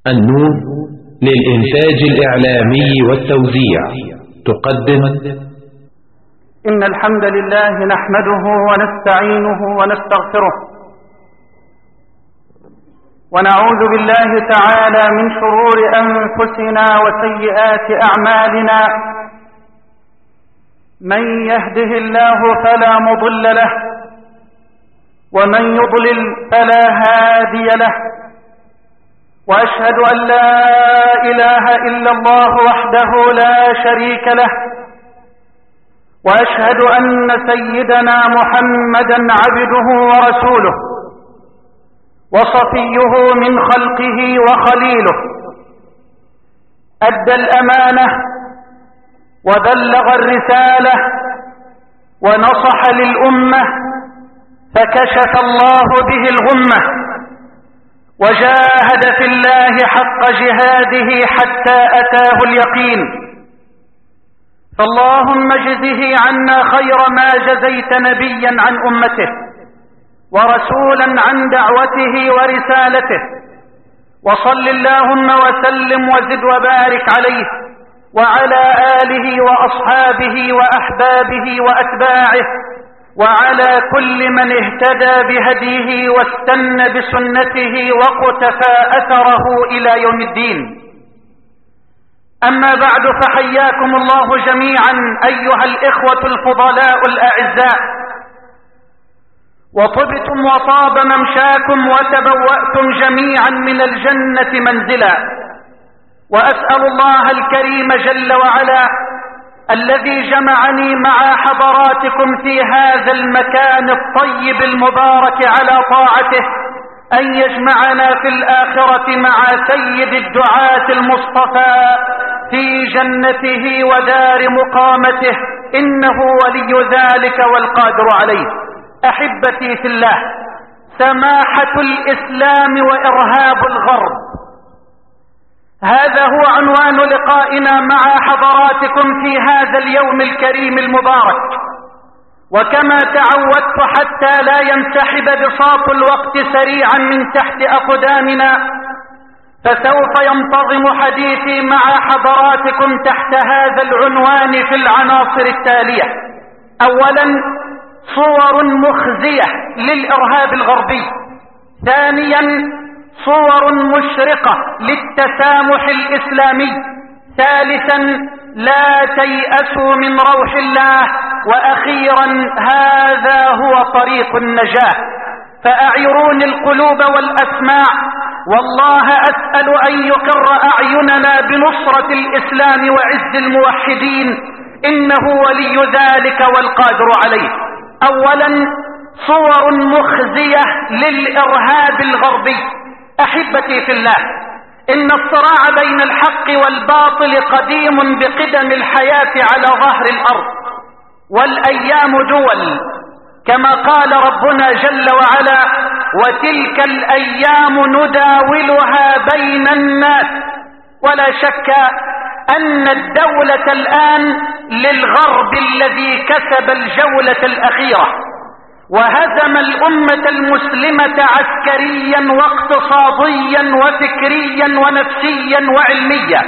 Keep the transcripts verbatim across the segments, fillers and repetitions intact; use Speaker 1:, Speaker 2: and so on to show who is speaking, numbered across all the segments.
Speaker 1: النون للإنتاج الإعلامي والتوزيع تقدم.
Speaker 2: إن الحمد لله نحمده ونستعينه ونستغفره، ونعوذ بالله تعالى من شرور أنفسنا وسيئات أعمالنا. من يهده الله فلا مضل له، ومن يضلل فلا هادي له. وأشهد أن لا إله إلا الله وحده لا شريك له، وأشهد أن سيدنا محمدا عبده ورسوله وصفيه من خلقه وخليله. أدى الأمانة وبلغ الرسالة ونصح للأمة، فكشف الله به الغمة، وجاهد في الله حق جهاده حتى أتاه اليقين. فاللهم اجزه عنا خير ما جزيت نبيا عن أمته، ورسولا عن دعوته ورسالته. وصل اللهم وسلم وزد وبارك عليه وعلى آله وأصحابه وأحبابه وأتباعه، وعلى كل من اهتدى بهديه واستنى بسنته وقتفى أثره إلى يوم الدين. أما بعد، فحياكم الله جميعا أيها الإخوة الفضلاء الأعزاء، وطبتم وطاب ممشاكم وتبوأتم جميعا من الجنة منزلا. وأسأل الله الكريم جل وعلا الذي جمعني مع حضراتكم في هذا المكان الطيب المبارك على طاعته أن يجمعنا في الآخرة مع سيد الدعاة المصطفى في جنته ودار مقامته، إنه ولي ذلك والقادر عليه. أحبتي في الله، سماحة الإسلام وإرهاب الغرب، هذا هو عنوان لقائنا مع حضراتكم في هذا اليوم الكريم المبارك. وكما تعودت حتى لا ينسحب بساط الوقت سريعا من تحت أقدامنا، فسوف ينتظم حديثي مع حضراتكم تحت هذا العنوان في العناصر التالية. أولا، صور مخزية للإرهاب الغربي. ثانيا، صور مشرقة للتسامح الإسلامي. ثالثا، لا تيأسوا من روح الله. وأخيرا، هذا هو طريق النجاة. فأعيروني القلوب والأسماع، والله أسأل أن يقر أعيننا بنصرة الإسلام وعز الموحدين، إنه ولي ذلك والقادر عليه. أولا، صور مخزية للإرهاب الغربي. أحبتي في الله، إن الصراع بين الحق والباطل قديم بقدم الحياة على ظهر الأرض، والأيام دول، كما قال ربنا جل وعلا: وتلك الأيام نداولها بين الناس. ولا شك أن الدولة الآن للغرب الذي كسب الجولة الأخيرة، وهزم الأمة المسلمة عسكريا واقتصاديا وفكريا ونفسيا وعلميا،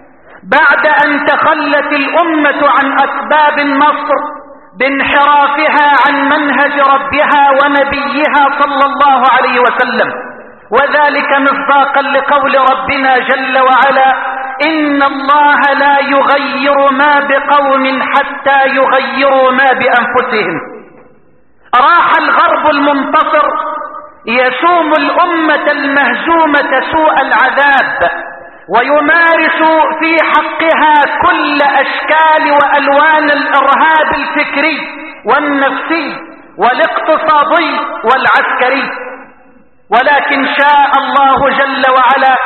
Speaker 2: بعد أن تخلت الأمة عن أسباب النصر بانحرافها عن منهج ربها ونبيها صلى الله عليه وسلم. وذلك مصداقا لقول ربنا جل وعلا: إن الله لا يغير ما بقوم حتى يغيروا ما بأنفسهم. راح الغرب المنتصر يسوم الأمة المهزومة سوء العذاب، ويمارس في حقها كل أشكال وألوان الإرهاب الفكري والنفسي والاقتصادي والعسكري. ولكن شاء الله جل وعلا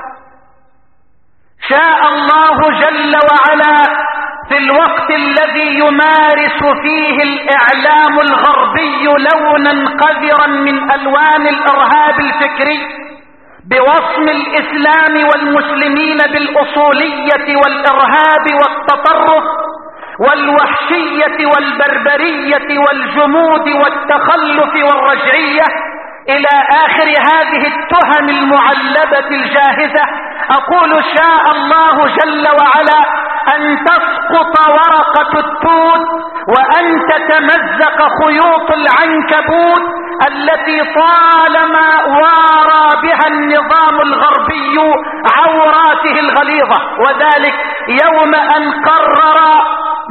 Speaker 2: شاء الله جل وعلا في الوقت الذي يمارس فيه الإعلام الغربي لونا قذرا من ألوان الإرهاب الفكري بوصم الإسلام والمسلمين بالأصولية والإرهاب والتطرف والوحشية والبربرية والجمود والتخلف والرجعية إلى آخر هذه التهم المعلبة الجاهزة أقول شاء الله جل وعلا أن تسقط ورقة التوت وأن تتمزق خيوط العنكبوت التي طالما وارى بها النظام الغربي عوراته الغليظة، وذلك يوم أن قرر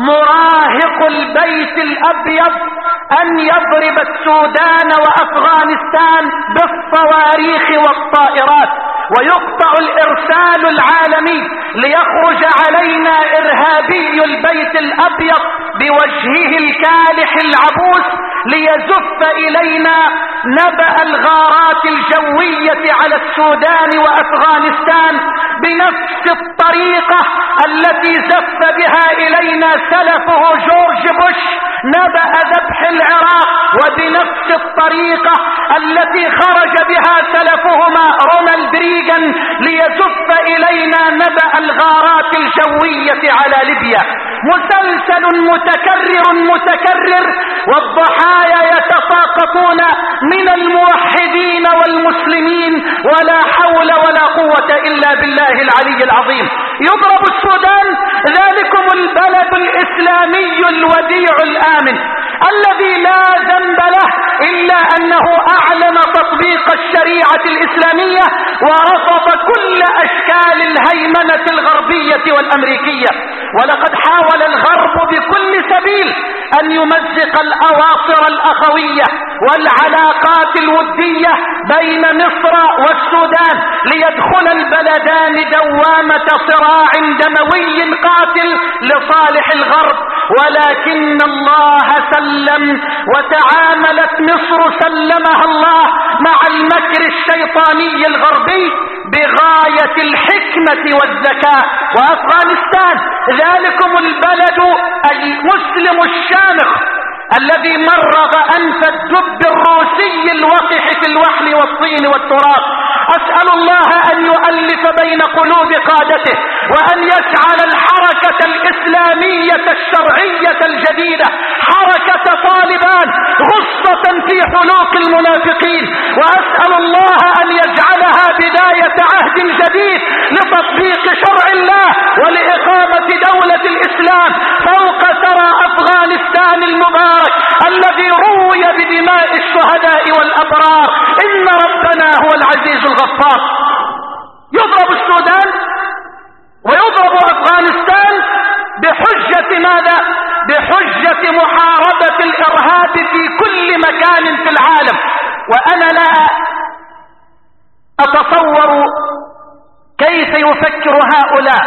Speaker 2: مراهق البيت الأبيض أن يضرب السودان وأفغانستان بالصواريخ والطائرات، ويقطع الإرسال العالمي ليخرج علينا إرهابي البيت الأبيض بوجهه الكالح العبوس ليزف إلينا نبأ الغارات الجوية على السودان وأفغانستان بنفس الطريقة التي زف بها إلينا سلفه جورج بوش نبأ ذبح العراق، وبنفس الطريقة التي خرج بها سلفهما رونالد ريغان ليزف إلينا نبأ الغارات الجوية على ليبيا. مسلسل متكرر متكرر، والضحايا يتساقطون من الموحدين والمسلمين، ولا حول ولا قوة إلا بالله العلي العظيم. يضرب السودان، ذلكم البلد الإسلامي الوديع الآمن الذي لا ذنب له إلا أنه أعلن تطبيق الشريعة الإسلامية ورفض كل أشكال الهيمنة الغربية والأمريكية. ولقد حاول الغرب بكل سبيل أن يمزق الأواصر الأخوية والعلاقات الودية بين مصر والسودان ليدخل البلدان دوامة صراع دموي قاتل لصالح الغرب، ولكن الله سلم وتعاملت مصر سلمها الله مع المكر الشيطاني الغربي بغاية الحكمة والذكاء. وأفغانستان، ذلكم البلد المسلم الشامخ الذي مرغ أنف الدب الروسي الوقح في الوحل والطين والتراب. أسأل الله أن يؤلف بين قلوب قادته، وأن يجعل الحركة الإسلامية الشرعية الجديدة حركة طالبان غصة في حلوق المنافقين، وأسأل الله أن يجعلها بداية عهد جديد لتطبيق شرع الله ولإقامة دولة الإسلام فوق ثرى أفغانستان المبارك الذي روي بدماء الشهداء والأبرار. إن ربنا هو العزيز الغفار. يضرب السودان ويضرب أفغانستان بحجة ماذا؟ بحجة محاربة الإرهاب في كل مكان في العالم. وأنا لا أتصور كيف يفكر هؤلاء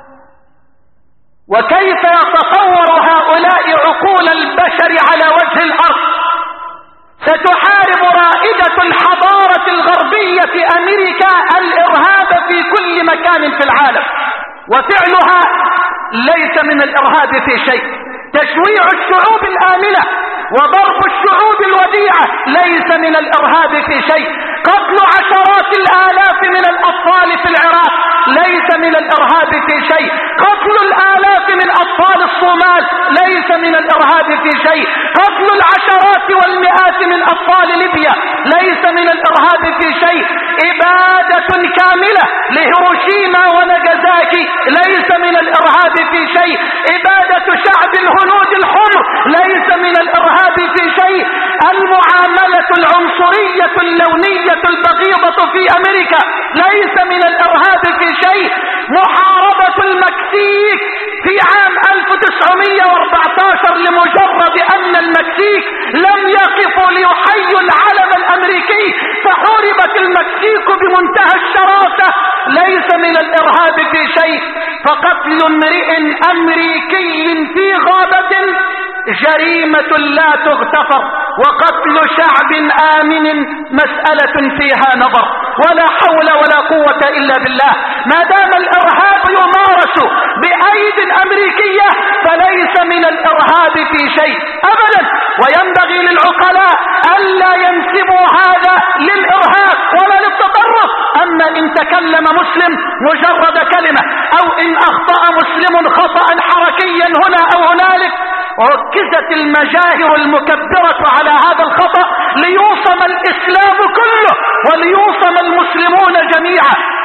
Speaker 2: وكيف يتصور هؤلاء عقول البشر على وجه الأرض. ستحارب رائدة الحضارة الغربية أمريكا الإرهاب في كل مكان في العالم، وفعلها ليس من الإرهاب في شيء. تشويع الشعوب الآمنة وضرب الشعوب الوديعة ليس من الإرهاب في شيء. قتل عشرات الآلاف من الأطفال في العراق ليس من الإرهاب في شيء. قتل الآلاف من أطفال الصومال ليس من الإرهاب في شيء. قتل العشرات والمئات من أطفال ليبيا ليس من الإرهاب في شيء. إبادة كاملة لهيروشيما وناجازاكي ليس من الإرهاب في شيء. إبادة شعب الهنود الحمر ليس من الإرهاب في شيء. المعاملة العنصرية اللونية البغيضة في أمريكا ليس من الإرهاب في شيء. محاربة المكسيك في عام ألف وتسعمئة وأربعة عشر لمجرد أن المكسيك لم يقفوا ليحيوا العلم الأمريكي فحاربت المكسيك بمنتهى الشراسة ليس من الإرهاب في شيء. فقتل امرئ أمريكي في غابة جريمة لا تغتفر، وقتل شعب آمن مسألة فيها نظر. ولا حول ولا قوة إلا بالله. ما دام الإرهاب يمارس بأيد أمريكية فليس من الإرهاب في شيء أبدا. وينبغي للعقلاء ألا ينسبوا هذا للإرهاب ولا للتطرف. أما إن تكلم مسلم مجرد كلمة أو إن أخطأ مسلم خطأ حركيا هنا أو هنالك ركزت المجاهر المكبرة على هذا الخطأ ليوصم الإسلام كله وليوصم المسلمون جميعا.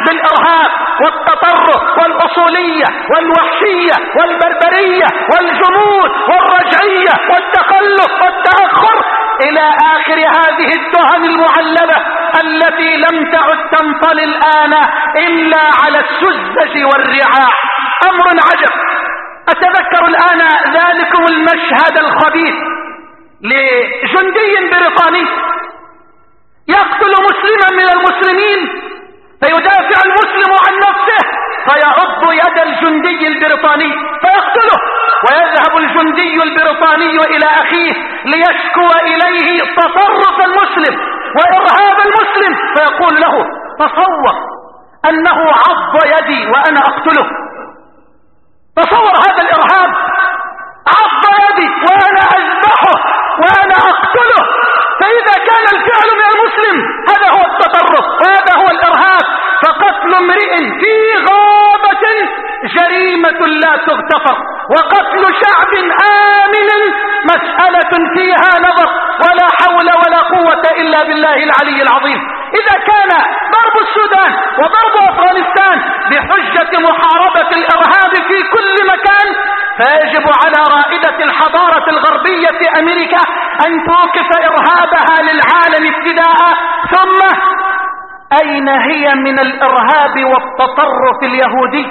Speaker 2: بالإرهاب والتطرف والأصولية والوحشية والبربرية والجمود والرجعية والتخلف والتأخر إلى آخر هذه التهم المعلبة التي لم تعد تنطلي الآن إلا على السذج والرعاع. أمر عجب. أتذكر الآن ذلكم المشهد الخبيث لجندي بريطاني يقتل مسلما من المسلمين، فيدافع المسلم عن نفسه فيعض يد الجندي البريطاني فيقتله، ويذهب الجندي البريطاني إلى أخيه ليشكو إليه تطرف المسلم وإرهاب المسلم، فيقول له: تصور أنه عض يدي وأنا أقتله، تصور هذا الإرهاب، عض يدي وأنا أذبحه وأنا أقتله. فإذا كان الفعل من المسلم هذا هو التطرف وهذا هو الإرهاب، فقتل امرئ في غابة جريمة لا تغتفر، وقتل شعب آمن مسألة فيها نظر، ولا حول ولا قوة إلا بالله العلي العظيم. إذا كان ضرب السودان وضرب أفغانستان بحجة محاربة الإرهاب في كل مكان، فيجب على رائدة الحضارة الغربية أمريكا أن توقف إرهابها للعالم ابتداء، ثم أين هي من الإرهاب والتطرف اليهودي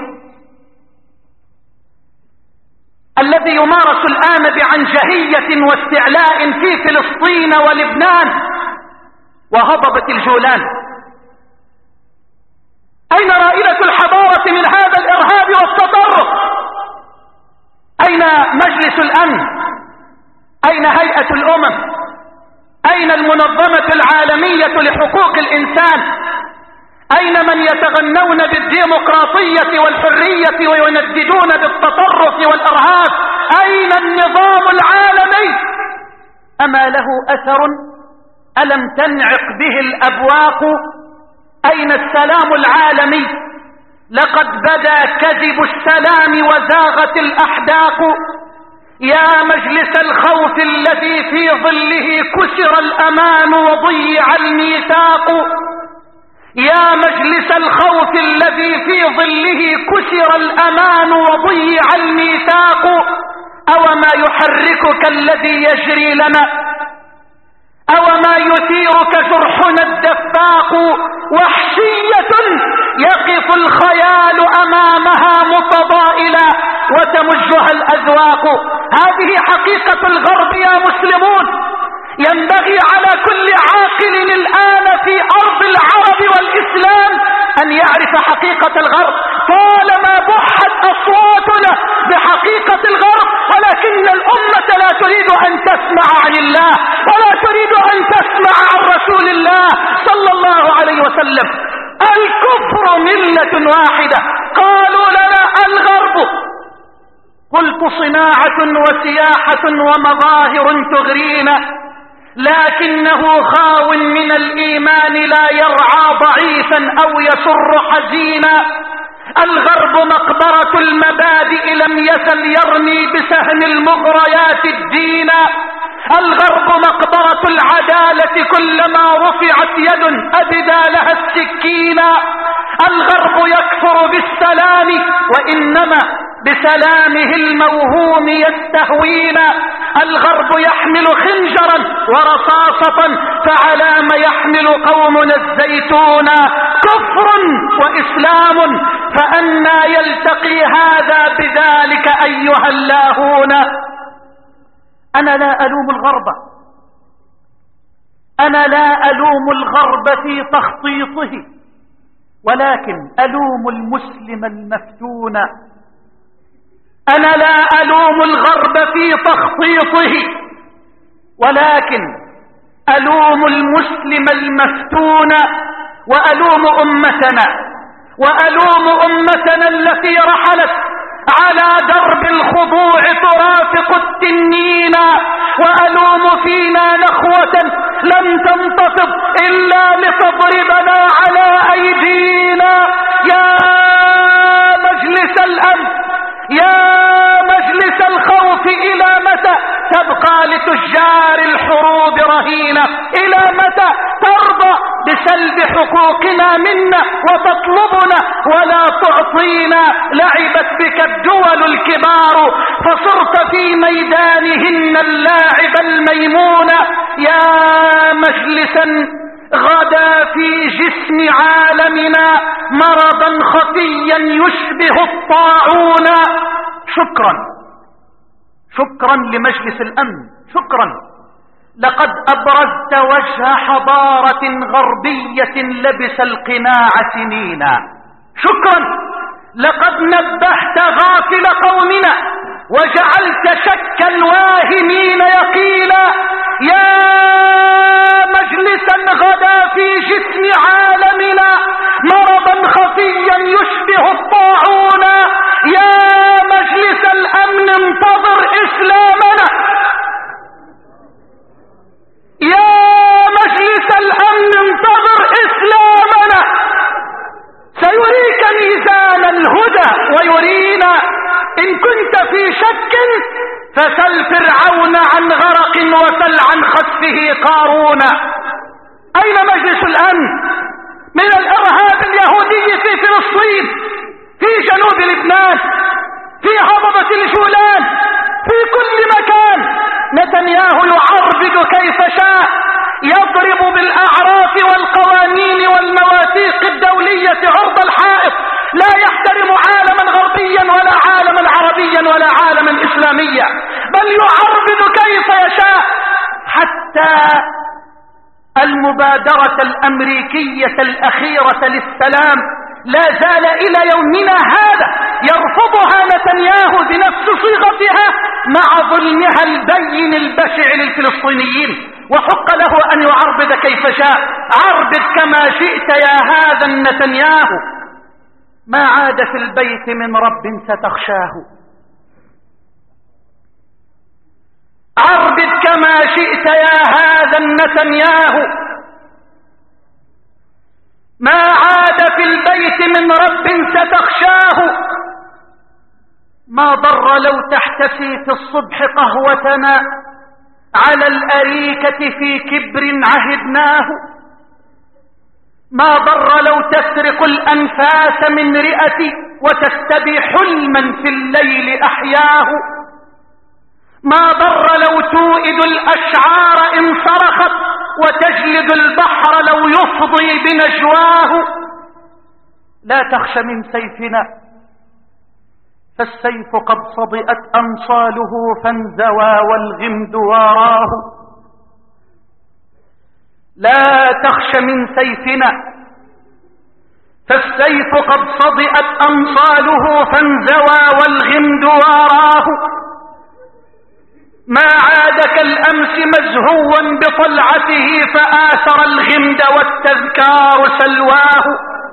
Speaker 2: الذي يمارس الآن بعنجهية واستعلاء في فلسطين ولبنان وهضبة الجولان؟ أين رائدة الحضارة من هذا الإرهاب والتطرف؟ أين مجلس الأمن؟ أين هيئة الأمم؟ أين المنظمة العالمية لحقوق الإنسان؟ أين من يتغنون بالديمقراطية والحرية وينددون بالتطرف والإرهاب؟ أين النظام العالمي؟ أما له أثر؟ ألم تنعق به الأبواق؟ أين السلام العالمي؟ لقد بدا كذب السلام وزاغت الأحداق. يا مجلس الخوف الذي في ظله كسر الأمان وضيع الميثاق، يا مجلس الخوف الذي في ظله كسر الأمان وضيع الميثاق، أوما يحركك الذي يجري لنا، أوما يثيرك جرحنا الدفاق، وحشية يقف الخيال أمامها متضائلا وتمجها الأذواق. هذه حقيقة الغرب يا مسلمون. ينبغي على كل عاقل الآن في أرض العرب والإسلام أن يعرف حقيقة الغرب. طالما بحت أصواتنا بحقيقة الغرب، ولكن الأمة لا تريد أن تسمع عن الله ولا تريد أن تسمع عن رسول الله صلى الله عليه وسلم. الكفر ملة واحدة، قالوا لنا الغرب. قلت صناعة وسياحة ومظاهر تغرينا، لكنه خاو من الإيمان لا يرعى ضعيفا أو يسر حزينا. الغرب مقبرة المبادئ لم يزل يرمي بسهم المغريات الدين. الغرب مقبرة العدالة كلما رفعت يد أبدى لها السكينة. الغرب يكفر بالسلام وإنما بسلامه الموهوم يستهوينا. الغرب يحمل خنجرا ورصاصة، فعلى ما يحمل قومنا الزيتون. كفر وإسلام، فأنا يلتقي هذا بذلك أيها اللاهون. أنا لا ألوم الغرب، أنا لا ألوم الغرب في تخطيطه، ولكن ألوم المسلم المفتون. أنا لا ألوم الغرب في تخطيطه، ولكن ألوم المسلم المفتون، وألوم أمتنا وألوم أمتنا التي رحلت على درب الخضوع ترافق التنين، وألوم فينا نخوة لم تنتفض إلا لتضربنا على أيدينا. يا مجلس الأمن، يا مجلس الخوف، إلى متى تبقى لتجار الحروب رهينة؟ إلى متى ترضى بسلب حقوقنا منا وتطلبنا ولا تعطينا. لعبت بك الدول الكبار فصرت في ميدانهن اللاعب الميمون. يا مجلسا غدا في جسم عالمنا مرضا خفيا يشبه الطاعون. شكرا شكرا لمجلس الأمن، شكرا. لقد أبرزت وجه حضارة غربية لبس القناع سنينا. شكرا. لقد نبهت غافل قومنا وجعلت شك الواهمين يقينا. يا مجلسا غدا في جسم عالمنا مرضا خفيا يشبه الطاعون. يا مجلس الأمن انتظر إسلامنا. يا مجلس الأمن انتظر إسلامنا. سيريك ميزان الهدى ويرينا. إن كنت في شك فسل فرعون عن غرق وسل عن خسفه قارون. أين مجلس الأمن من الإرهاب اليهودي في فلسطين، في جنوب لبنان، في هضبة الجولان، في كل مكان؟ نتنياهو يعربد كيف شاء، يضرب بالأعراف والقوانين والمواثيق الدولية عرض الحائط، لا يحترم عالما غربيا ولا عالما عربيا ولا عالما إسلاميا، بل يعربد كيف يشاء. حتى المبادرة الأمريكية الأخيرة للسلام لا زال إلى يومنا هذا يرفضها نتنياهو بنفس صيغتها مع ظلمها البين البشع للفلسطينيين، وحق له أن يعربد كيف شاء. عربد كما شئت يا هذا النتنياهو، ما عاد في البيت من رب ستخشاه. عربد كما شئت يا هذا النتنياهو، ما عاد في البيت من رب ستخشاه. ما ضر لو تحتسي في الصبح قهوتنا على الأريكة في كبر عهدناه. ما ضر لو تسرق الأنفاس من رئتي وتستبي حلما في الليل أحياه. ما ضر لو توئد الأشعار إن صرخت وتجلد البحر لو يفضي بنجواه. لا تخش من سيفنا فالسيف قد صدئت أنصاله فانزوى والغمد واراه. لا تخش من سيفنا فالسيف قد صدئت أنصاله فانزوى والغمد واراه. ما عاد كالأمس مزهوا بطلعته فآثر الغمد والتذكار سلواه.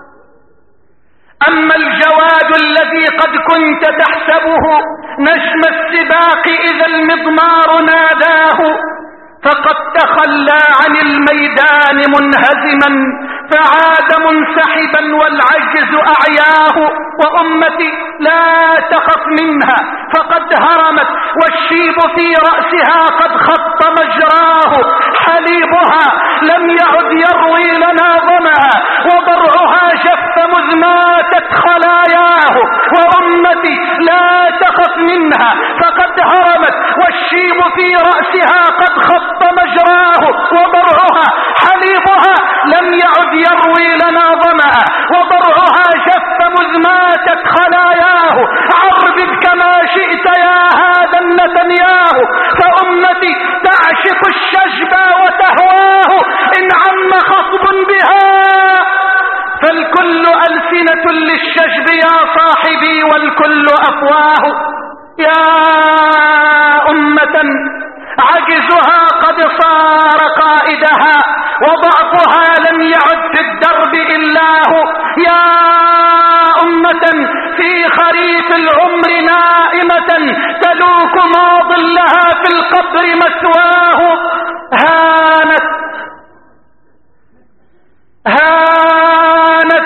Speaker 2: أما الجواد الذي قد كنت تحسبه نجم السباق إذا المضمار ناداه فقد تخلى عن الميدان منهزما فعاد منسحبا والعجز أعياه. وأمتي لا تخف منها فقد هرمت والشيب في رأسها قد خط مجراه. حليبها لم يعد يروي لنا ظمأ وضرعها جف مذ ماتت خلاياه. وأمتي لا تخف منها فقد هرمت والشيب في رأسها قد خط مجراه. وضرعها حليبها لم يعد يروي لنا ظمأ وضرعها جف مذ ماتت خلاياه. عربد كما شئت يا هذا النتنياهو فأمتي تعشق الشجب وتهواه. إن عم خصب بها فالكل ألسنة للشجب يا صاحبي والكل أفواه. يا أمة عجزها قد صار قائدها وضعفها لم يعد في الدرب إلاه. يا أمة في خريف العمر نائمة تلوك ما ظلها في القبر مثواه. هانت هانت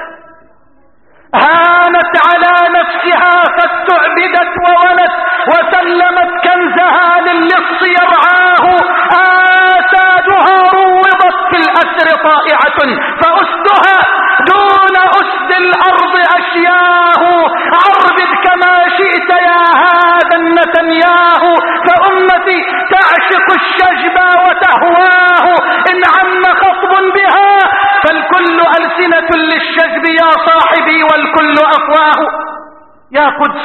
Speaker 2: هانت على نفسها فاستعبدت وولت وسلمت كنزها للص يرعاه. آسادها روضت في الأسر طائعة فأسدها دون أسد الأرض أشياه. عربد كما شئت يا هذا النتنياه، فأمتي تعشق الشجب وتهواه. إن عم خطب بها فالكل ألسنة للشجب يا صاحبي والكل أفواه. يا قدس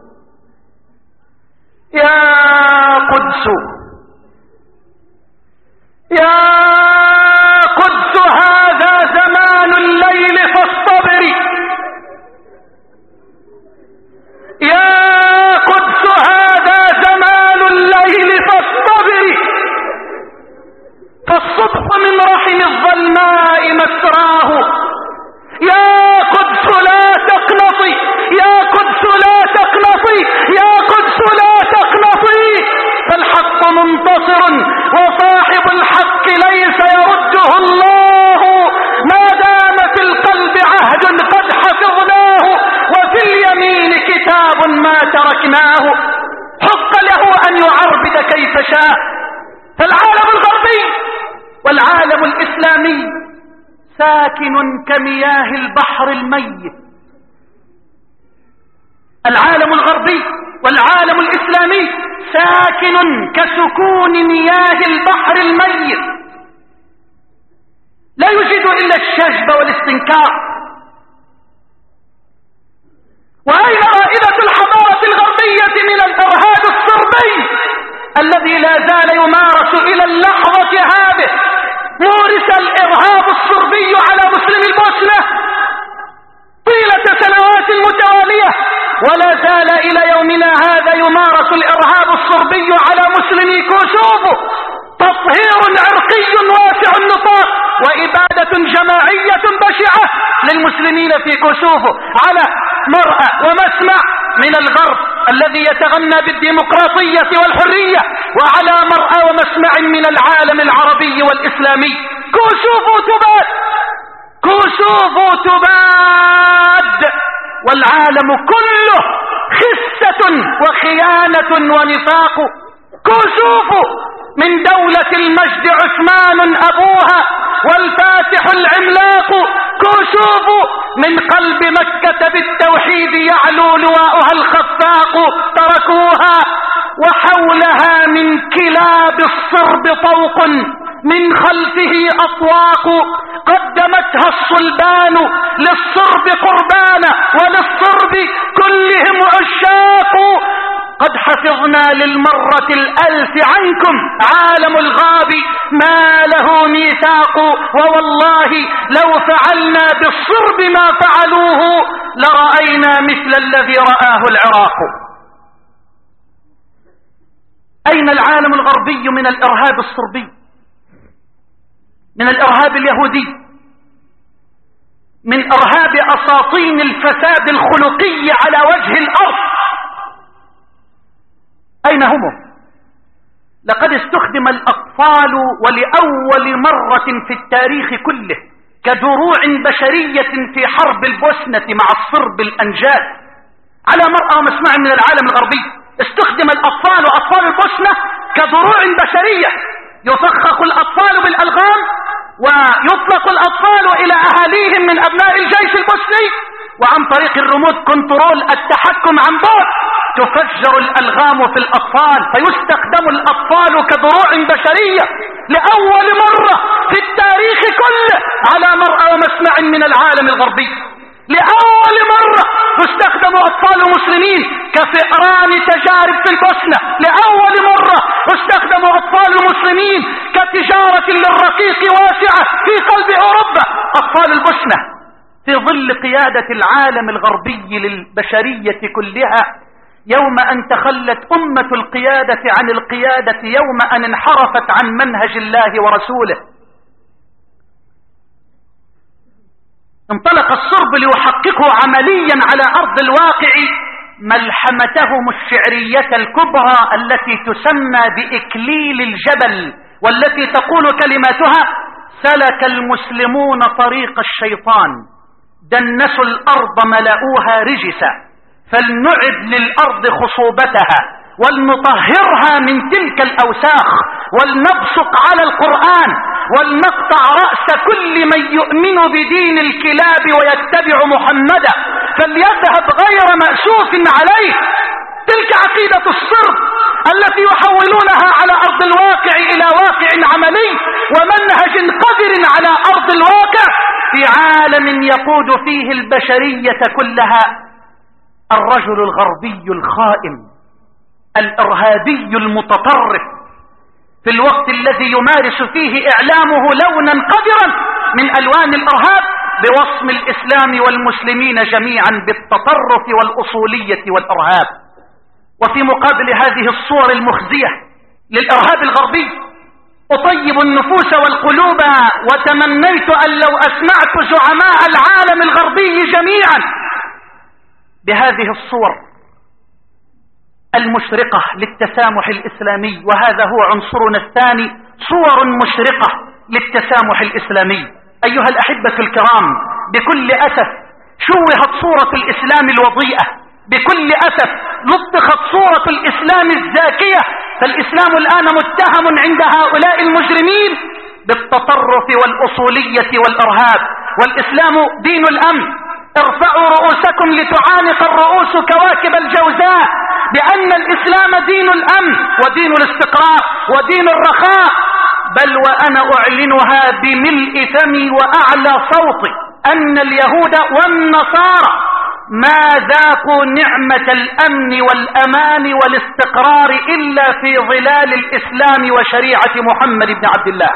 Speaker 2: يا قدس يا قدس هذا زمان الليل فاصطبري. يا قدس هذا زمان الليل فاصطبري. فالصبح من رحم الظلماء مسراه. يا قدس لا تقنطي، يا قدس لا تقنطي، يا قدس لا تقنطي، فالحق منتصر وصاحب الحق ليس يرده الله. ما دام في القلب عهد قد حفظناه، وفي اليمين كتاب ما تركناه. حق له أن يعربد كيف شاء. فالعالم الغربي والعالم الإسلامي ساكن كمياه البحر الميت. العالم الغربي والعالم الإسلامي ساكن كسكون مياه البحر الميت، لا يوجد إلا الشجب والاستنكار. وأين رائدة الحضارة الغربية من الإرهاب الصربي الذي لا زال يمارس إلى اللحظة هذه؟ مورس الإرهاب الصربي على مسلم البوسنة طيلة سنوات متوالية، ولا زال إلى يومنا هذا يمارس الإرهاب الصربي على مسلمي كوسوفو. تطهير عرقي واسع النطاق وإبادة جماعية بشعة للمسلمين في كوسوفو على مرأى ومسمع من الغرب الذي يتغنى بالديمقراطية والحرية، وعلى مرأى ومسمع من العالم العربي والإسلامي. كوسوفو تباد، كوسوفو تباد، والعالم كله خسة وخيانة ونفاق. كوسوفو من دولة المجد عثمان أبوها والفاتح العملاق. كوسوفو من قلب مكة بالتوحيد يعلو لواؤها الخفاق. تركوها وحولها من كلاب الصرب طوق، من خلفه أطواق. قدمتها الصلبان للصرب قربانا وللصرب كلهم عشاق. قد حفظنا للمرة الألف عنكم عالم الغاب ما له ميثاق. ووالله لو فعلنا بالصرب ما فعلوه لرأينا مثل الذي رآه العراق. أين العالم الغربي من الإرهاب الصربي، من الإرهاب اليهودي، من إرهاب أساطين الفساد الخلقي على وجه الأرض؟ أين هم؟ لقد استخدم الأطفال ولأول مرة في التاريخ كله كدروع بشرية في حرب البوسنة مع الصرب الأنجاد على مرأى ومسمع من العالم الغربي. استخدم الأطفال وأطفال البوسنة كدروع بشرية، يفخخ الأطفال بالألغام ويطلق الأطفال إلى أهاليهم من أبناء الجيش البوسني، وعن طريق الريموت كنترول التحكم عن بعد تفجر الألغام في الأطفال، فيستخدم الأطفال كدروع بشرية لأول مرة في التاريخ كله على مرأى ومسمع من العالم الغربي. لأول مرة تستخدم أطفال مسلمين كفئران تجارب في البوسنة. لأول مرة تستخدم أطفال المسلمين كتجارة للرقيق واسعة في قلب أوروبا. أطفال البوسنة في ظل قيادة العالم الغربي للبشرية كلها، يوم أن تخلت أمة القيادة عن القيادة، يوم أن انحرفت عن منهج الله ورسوله، انطلق الصرب ليحققه عمليا على أرض الواقع ملحمتهم الشعرية الكبرى التي تسمى بإكليل الجبل، والتي تقول كلماتها: سلك المسلمون طريق الشيطان، دنسوا الأرض ملؤوها رجسا، فلنعد للأرض خصوبتها، ولنطهرها من تلك الأوساخ، ولنبصق على القرآن، ولنقطع رأس كل من يؤمن بدين الكلاب ويتبع محمدا، فليذهب غير مأسوف عليه. تلك عقيدة الصرف التي يحولونها على أرض الواقع إلى واقع عملي ومنهج قذر على أرض الواقع في عالم يقود فيه البشرية كلها الرجل الغربي الخائن الإرهابي المتطرف، في الوقت الذي يمارس فيه إعلامه لونا قذرا من ألوان الإرهاب بوصم الإسلام والمسلمين جميعا بالتطرف والأصولية والإرهاب. وفي مقابل هذه الصور المخزية للإرهاب الغربي أطيب النفوس والقلوب، وتمنيت أن لو أسمعت زعماء العالم الغربي جميعا بهذه الصور المشرقة للتسامح الإسلامي. وهذا هو عنصرنا الثاني، صور مشرقة للتسامح الإسلامي. أيها الأحبة الكرام، بكل أسف شوهت صورة الإسلام الوضيئة، بكل أسف لطخت صورة الإسلام الزاكية، فالإسلام الآن متهم عند هؤلاء المجرمين بالتطرف والأصولية والإرهاب، والإسلام دين الأمن. ارفعوا رؤوسكم لتعانق الرؤوس كواكب الجوزاء بأن الإسلام دين الأمن ودين الاستقرار ودين الرخاء، بل وأنا أعلنها بملء فمي وأعلى صوتي أن اليهود والنصارى ما ذاقوا نعمة الأمن والأمان والاستقرار إلا في ظلال الإسلام وشريعة محمد بن عبد الله.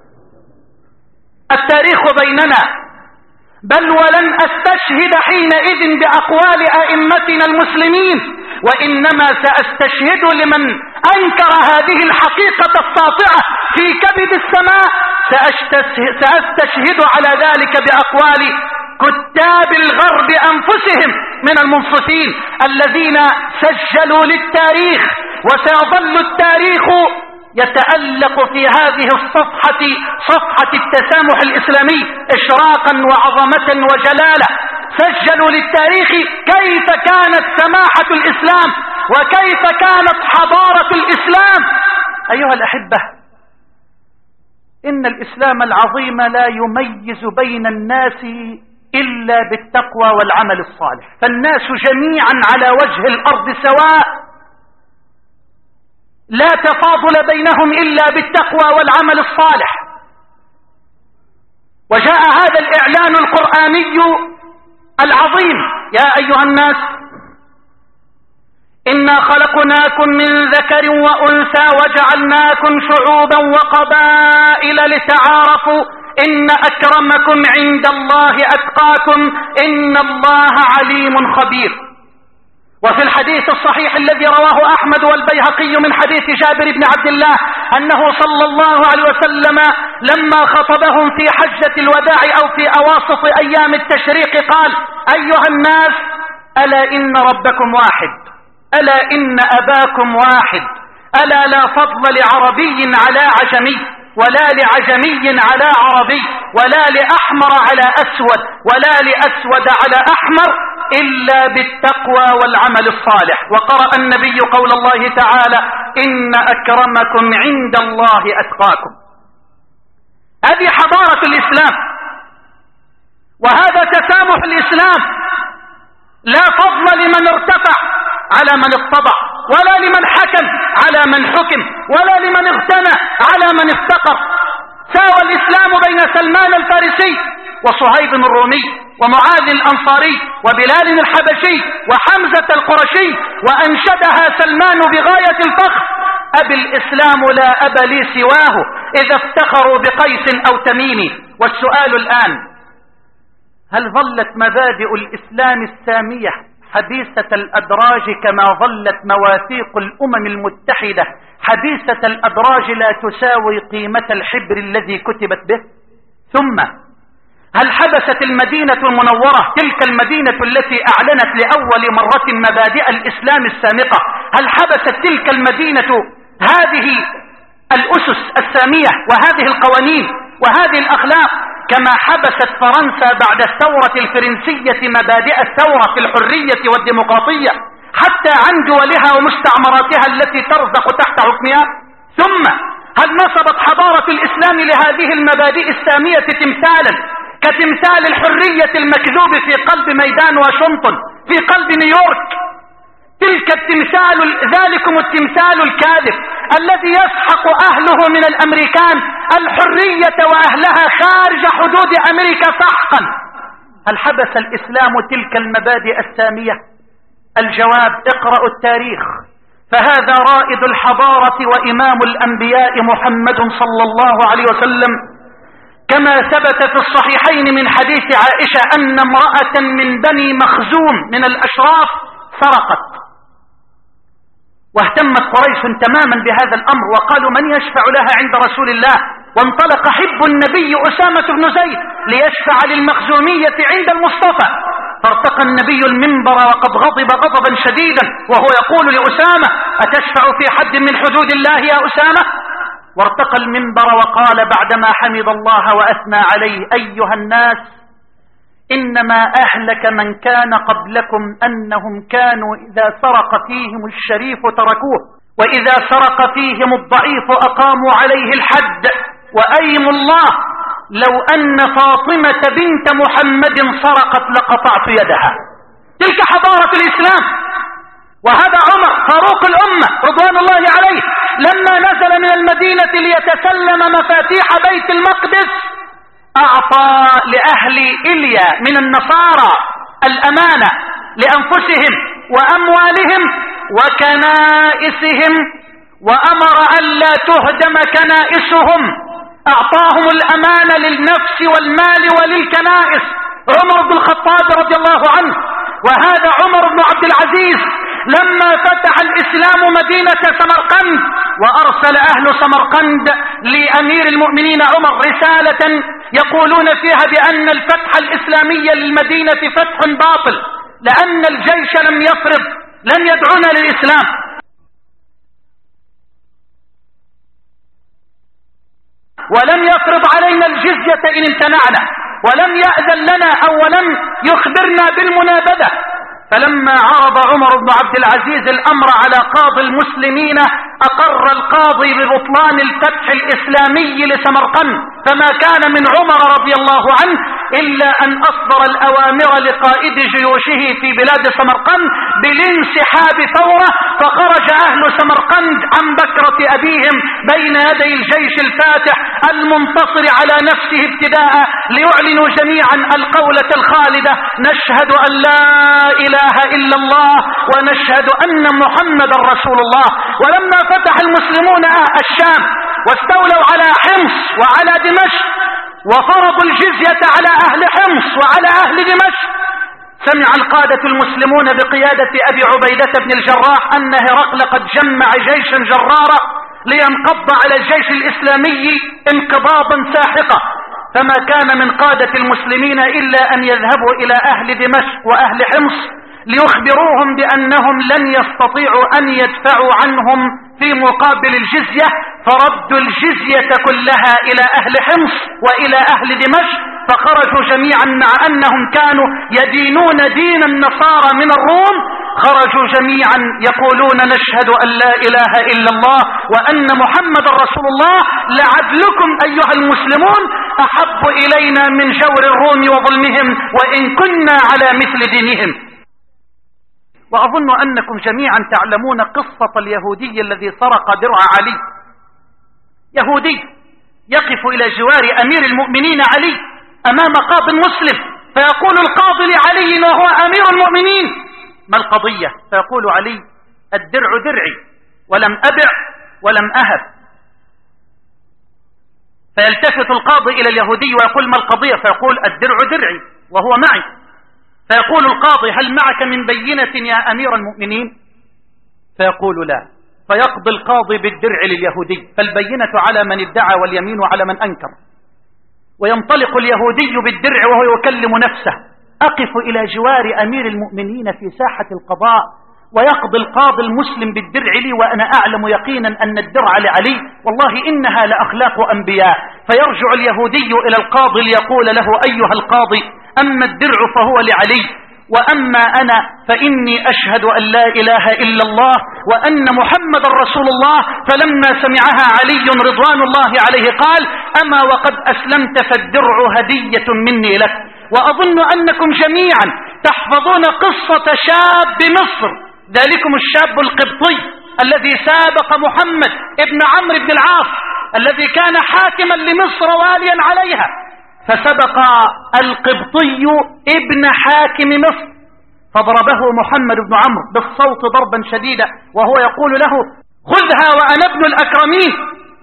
Speaker 2: التاريخ بيننا، بل ولن أستشهد حينئذ بأقوال أئمتنا المسلمين، وإنما سأستشهد لمن أنكر هذه الحقيقة الساطعة في كبد السماء، سأستشهد على ذلك بأقوال كتاب الغرب أنفسهم من المنصفين الذين سجلوا للتاريخ. وسيظل التاريخ يتألق في هذه الصفحة، صفحة التسامح الإسلامي، إشراقا وعظمة وجلالة. سجلوا للتاريخ كيف كانت سماحة الإسلام وكيف كانت حضارة الإسلام. أيها الأحبة، إن الإسلام العظيم لا يميز بين الناس إلا بالتقوى والعمل الصالح، فالناس جميعا على وجه الأرض سواء، لا تفاضل بينهم إلا بالتقوى والعمل الصالح. وجاء هذا الإعلان القرآني العظيم: يا أيها الناس إنا خلقناكم من ذكر وأنثى وجعلناكم شعوبا وقبائل لتعارفوا إن أكرمكم عند الله أتقاكم إن الله عليم خبير. وفي الحديث الصحيح الذي رواه أحمد والبيهقي من حديث جابر بن عبد الله أنه صلى الله عليه وسلم لما خطبهم في حجة الوداع أو في أواسط أيام التشريق قال: أيها الناس، ألا إن ربكم واحد، ألا إن أباكم واحد، ألا لا فضل لعربي على عجمي، ولا لعجمي على عربي، ولا لأحمر على أسود، ولا لأسود على أحمر، إلا بالتقوى والعمل الصالح. وقرأ النبي قول الله تعالى: إن أكرمكم عند الله أتقاكم. هذه حضارة الإسلام، وهذا تسامح الإسلام. لا فضل لمن ارتفع على من اتضع، ولا لمن حكم على من حكم، ولا لمن اغتنى على من افتقر. ساوى الإسلام بين سلمان الفارسي وصهيب الرومي ومعاذ الأنصاري وبلال الحبشي وحمزة القرشي، وأنشدها سلمان بغاية الفخر: أبي الإسلام لا أب لي سواه إذا افتخروا بقيس أو تميم. والسؤال الآن: هل ظلت مبادئ الإسلام السامية حديثة الأدراج كما ظلت مواثيق الأمم المتحدة حديثة الأدراج لا تساوي قيمة الحبر الذي كتبت به؟ ثم هل حبست المدينة المنورة، تلك المدينة التي أعلنت لأول مرة مبادئ الإسلام السامقة، هل حبست تلك المدينة هذه الأسس السامية وهذه القوانين وهذه الأخلاق كما حبست فرنسا بعد الثورة الفرنسية مبادئ الثورة في الحرية والديمقراطية؟ حتى عن دولها ومستعمراتها التي ترزق تحت حكمها؟ ثم هل نصبت حضارة الإسلام لهذه المبادئ السامية تمثالا كتمثال الحرية المكذوب في قلب ميدان واشنطن في قلب نيويورك؟ تلك التمثال ذلكم التمثال الكاذب الذي يسحق أهله من الأمريكان الحرية وأهلها خارج حدود أمريكا سحقا. هل حبس الإسلام تلك المبادئ السامية؟ الجواب: اقرأوا التاريخ، فهذا رائد الحضارة وإمام الأنبياء محمد صلى الله عليه وسلم، كما ثبت في الصحيحين من حديث عائشة أن امرأة من بني مخزوم من الأشراف سرقت، واهتمت قريش تماما بهذا الأمر وقالوا من يشفع لها عند رسول الله؟ وانطلق حب النبي أسامة بن زيد ليشفع للمخزومية عند المصطفى، فارتقى النبي المنبر وقد غضب غضبا شديدا وهو يقول لأسامة: أتشفع في حد من حدود الله يا أسامة؟ وارتقى المنبر وقال بعدما حمد الله وأثنى عليه: أيها الناس، إنما أهلك من كان قبلكم أنهم كانوا إذا سرق فيهم الشريف تركوه، وإذا سرق فيهم الضعيف أقاموا عليه الحد، وأيم الله لو أن فاطمة بنت محمد سرقت لقطعت يدها. تلك حضارة الإسلام. وهذا عمر فاروق الأمة رضوان الله عليه لما نزل من المدينة ليتسلم مفاتيح بيت المقدس أعطى لأهل إليا من النصارى الأمانة لأنفسهم وأموالهم وكنائسهم، وأمر أن لا تهدم كنائسهم، أعطاهم الأمانة للنفس والمال وللكنائس. عمر بن الخطاب رضي الله عنه. وهذا عمر بن عبد العزيز لما فتح الإسلام مدينة سمرقند وأرسل أهل سمرقند لأمير المؤمنين عمر رسالة يقولون فيها بأن الفتح الإسلامي للمدينة فتح باطل، لأن الجيش لم يفرض، لم يدعونا للإسلام. ولم يفرض علينا الجزية إن امتنعنا، ولم يأذن لنا أو لم يخبرنا بالمنابذة. فلما عرض عمر بن عبد العزيز الأمر على قاضي المسلمين أقر القاضي ببطلان الفتح الإسلامي لسمرقند، فما كان من عمر رضي الله عنه إلا أن أصدر الأوامر لقائد جيوشه في بلاد سمرقند بالانسحاب فورا، فخرج أهل سمرقند عن بكرة أبيهم بين يدي الجيش الفاتح المنتصر على نفسه ابتداء ليعلنوا جميعا القولة الخالدة: نشهد أن لا إله إلا الله ونشهد أن محمد رسول الله. ولما فتح المسلمون الشام واستولوا على حمص وعلى دمشق وفرضوا الجزية على أهل حمص وعلى أهل دمشق، سمع القادة المسلمون بقيادة أبي عبيدة بن الجراح أن هرقل قد جمع جيشا جرارا لينقض على الجيش الإسلامي انقضاضا ساحقا، فما كان من قادة المسلمين إلا أن يذهبوا إلى أهل دمشق وأهل حمص ليخبروهم بأنهم لن يستطيعوا أن يدفعوا عنهم في مقابل الجزية، فردوا الجزية كلها إلى أهل حمص وإلى أهل دمشق، فخرجوا جميعا مع أنهم كانوا يدينون دين النصارى من الروم، خرجوا جميعا يقولون: نشهد أن لا إله إلا الله وأن محمد رسول الله، لعدلكم أيها المسلمون أحب إلينا من جور الروم وظلمهم وإن كنا على مثل دينهم. وأظن أنكم جميعا تعلمون قصة اليهودي الذي سرق درع علي. يهودي يقف إلى جوار أمير المؤمنين علي أمام قاضي مسلم، فيقول القاضي لعلي وهو أمير المؤمنين: ما القضية؟ فيقول علي: الدرع درعي ولم أبع ولم أهب. فيلتفت القاضي إلى اليهودي ويقول: ما القضية؟ فيقول: الدرع درعي وهو معي. فيقول القاضي: هل معك من بينة يا أمير المؤمنين؟ فيقول: لا. فيقضي القاضي بالدرع لليهودي، فالبينة على من ادعى واليمين على من أنكر. وينطلق اليهودي بالدرع وهو يكلم نفسه: أقف إلى جوار أمير المؤمنين في ساحة القضاء ويقضي القاضي المسلم بالدرع لي وأنا أعلم يقينا أن الدرع لعلي، والله إنها لأخلاق أنبياء. فيرجع اليهودي إلى القاضي ليقول له: أيها القاضي، أما الدرع فهو لعلي وأما أنا فإني أشهد أن لا إله إلا الله وأن محمد رسول الله. فلما سمعها علي رضوان الله عليه قال: أما وقد أسلمت فالدرع هدية مني لك. وأظن أنكم جميعا تحفظون قصة شاب مصر، ذلكم الشاب القبطي الذي سابق محمد ابن عمرو بن العاص الذي كان حاكما لمصر واليا عليها، فسبق القبطي ابن حاكم مصر فضربه محمد بن عمرو بالصوت ضربا شديدا وهو يقول له: خذها وأنا ابن الأكرمين.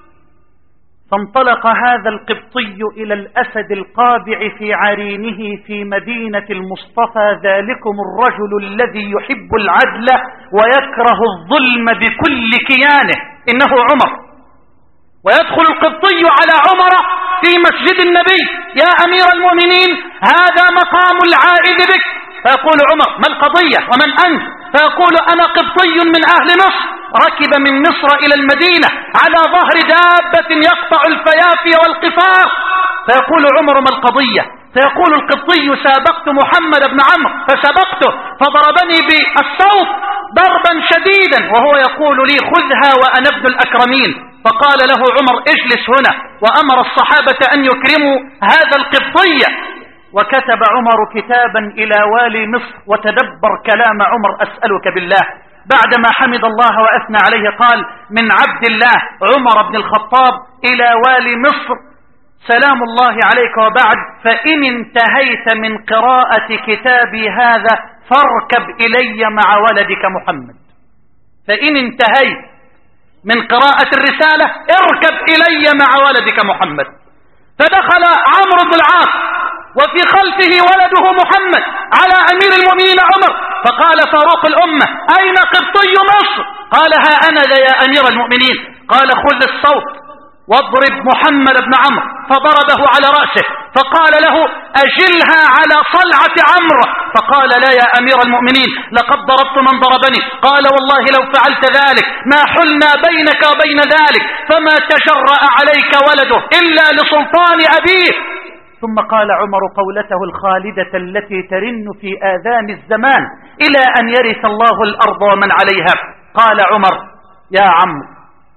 Speaker 2: فانطلق هذا القبطي إلى الأسد القابع في عرينه في مدينة المصطفى، ذلكم الرجل الذي يحب العدل ويكره الظلم بكل كيانه، إنه عمر. ويدخل القبطي على عمر في مسجد النبي: يا أمير المؤمنين، هذا مقام العائد بك. فيقول عمر: ما القضية ومن أنت؟ فيقول: أنا قبطي من أهل مصر، ركب من مصر إلى المدينة على ظهر دابة يقطع الفيافي والقفار. فيقول عمر: ما القضية؟ فيقول القبطي: سابقت محمد بن عمرو فسبقته فضربني بالصوت ضربا شديدا وهو يقول لي: خذها وأنا ابن الأكرمين. فقال له عمر: اجلس هنا، وأمر الصحابة أن يكرموا هذا القبطي. وكتب عمر كتابا إلى والي مصر، وتدبر كلام عمر: أسألك بالله، بعدما حمد الله وأثنى عليه قال: من عبد الله عمر بن الخطاب إلى والي مصر: سلام الله عليك، وبعد، فإن انتهيت من قراءة كتابي هذا فاركب إلي مع ولدك محمد. فإن انتهيت من قراءة الرسالة اركب إلي مع ولدك محمد. فدخل عمرو بن العاص وفي خلفه ولده محمد على أمير المؤمنين عمر، فقال فاروق الأمة: أين قبطي مصر؟ قال: ها أنا ذا يا أمير المؤمنين. قال: خذ الصوت واضرب محمد بن عمرو. فضربه على رأسه فقال له: أجلها على صلعة عمرو. فقال: لا يا أمير المؤمنين، لقد ضربت من ضربني. قال: والله لو فعلت ذلك ما حلنا بينك وبين ذلك، فما تجرأ عليك ولده إلا لسلطان أبيه. ثم قال عمر قولته الخالدة التي ترن في آذان الزمان إلى أن يرث الله الأرض ومن عليها. قال عمر: يا عمرو،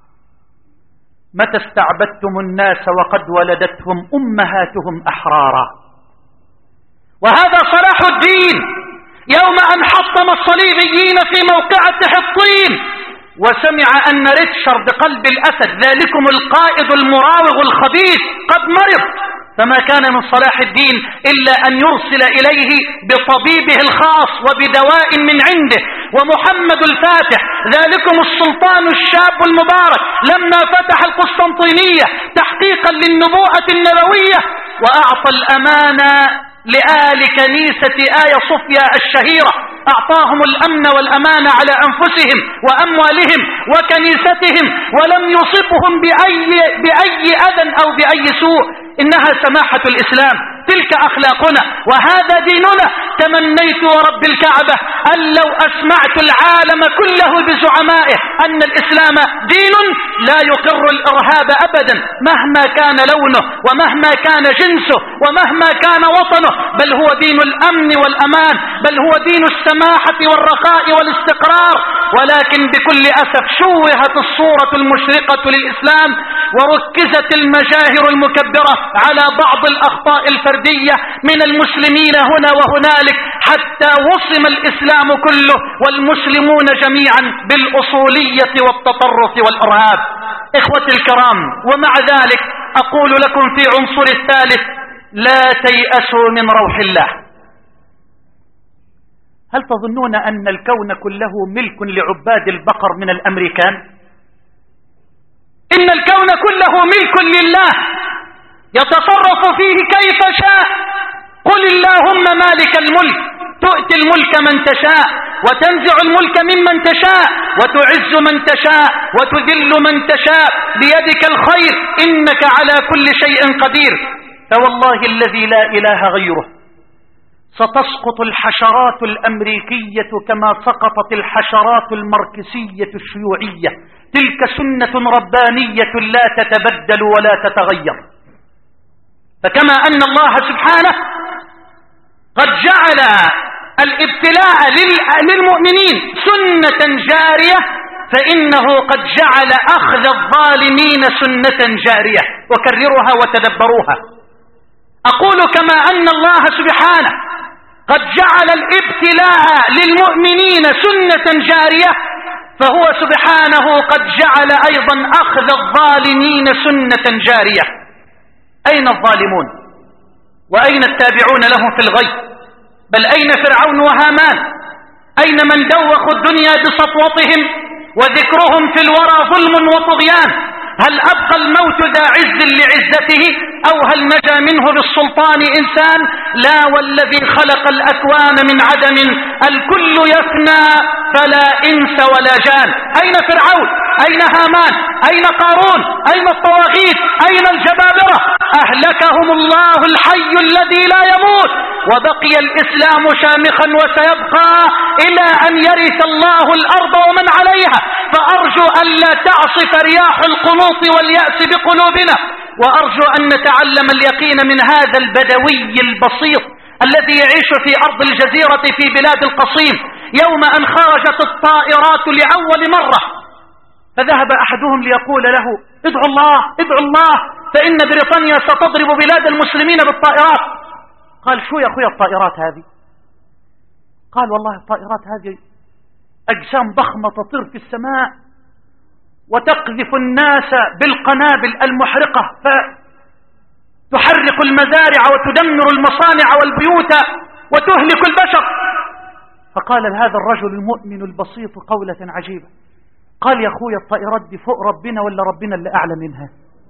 Speaker 2: متى استعبدتم الناس وقد ولدتهم أمهاتهم أحرارا؟ وهذا صلاح الدين يوم أن حطم الصليبيين في موقعة حطين، وسمع أن ريتشارد قلب الأسد ذلكم القائد المراوغ الخبيث قد مرض، فما كان من صلاح الدين إلا أن يرسل إليه بطبيبه الخاص وبدواء من عنده. ومحمد الفاتح ذلكم السلطان الشاب المبارك لما فتح القسطنطينية تحقيقا للنبوءة النبوية وأعطى الأمانة لآل كنيسة آيا صوفيا الشهيرة، أعطاهم الأمن والأمان على أنفسهم وأموالهم وكنيستهم، ولم يصبهم بأي, بأي أذى أو بأي سوء. إنها سماحة الإسلام، تلك أخلاقنا وهذا ديننا. تمنيت ورب الكعبة أن لو أسمعت العالم كله بزعمائه أن الإسلام دين لا يقر الإرهاب أبدا مهما كان لونه ومهما كان جنسه ومهما كان وطنه، بل هو دين الأمن والأمان، بل هو دين السماحة والرخاء والاستقرار. ولكن بكل أسف شوهت الصورة المشرقة للإسلام وركزت المجاهر المكبرة على بعض الأخطاء الفردية من المسلمين هنا وهنالك، حتى وصم الإسلام كله والمسلمون جميعا بالأصولية والتطرف والإرهاب. إخوتي الكرام، ومع ذلك أقول لكم في عنصر الثالث: لا تيأسوا من روح الله. هل تظنون أن الكون كله ملك لعباد البقر من الأمريكان؟ إن الكون كله ملك لله يتصرف فيه كيف شاء. قل اللهم مالك الملك تؤتي الملك من تشاء وتنزع الملك ممن تشاء وتعز من تشاء وتذل من تشاء بيدك الخير إنك على كل شيء قدير. فوالله الذي لا إله غيره ستسقط الحشرات الأمريكية كما سقطت الحشرات الماركسية الشيوعية. تلك سنة ربانية لا تتبدل ولا تتغير. فكما أن الله سبحانه قد جعل الابتلاء للمؤمنين سنة جارية فإنه قد جعل أخذ الظالمين سنة جارية. وكررها وتدبروها. أقول كما أن الله سبحانه قد جعل الابتلاء للمؤمنين سنة جارية فهو سبحانه قد جعل أيضا أخذ الظالمين سنة جارية. أين الظالمون وأين التابعون لهم في الغي؟ بل أين فرعون وهامان؟ أين من دوخوا الدنيا بسطوتهم وذكرهم في الورى ظلم وطغيان؟ هل أبقى الموت ذا عز لعزته أو هل نجا منه بالسلطان إنسان؟ لا، والذي خلق الأكوان من عدم الكل يفنى فلا إنس ولا جان. أين فرعون؟ أين هامان؟ أين قارون؟ أين الطواغيت؟ أين الجبابرة؟ أهلكهم الله الحي الذي لا يموت، وبقي الإسلام شامخا وسيبقى إلى أن يرث الله الأرض ومن عليها. فأرجو أن لا تعصف رياح القنوط واليأس بقلوبنا، وأرجو أن نتعلم اليقين من هذا البدوي البسيط الذي يعيش في أرض الجزيرة في بلاد القصيم. يوم أن خرجت الطائرات لأول مرة فذهب أحدهم ليقول له ادعوا الله ادعوا الله فإن بريطانيا ستضرب بلاد المسلمين بالطائرات. قال شو يا أخويا الطائرات هذه؟ قال والله الطائرات هذه أجسام ضخمة تطير في السماء وتقذف الناس بالقنابل المحرقة فتحرق المزارع وتدمر المصانع والبيوت وتهلك البشر. فقال هذا الرجل المؤمن البسيط قولة عجيبة، قال يا أخويا الطائرات دي فوق ربنا ولا ربنا اللي أعلى منها؟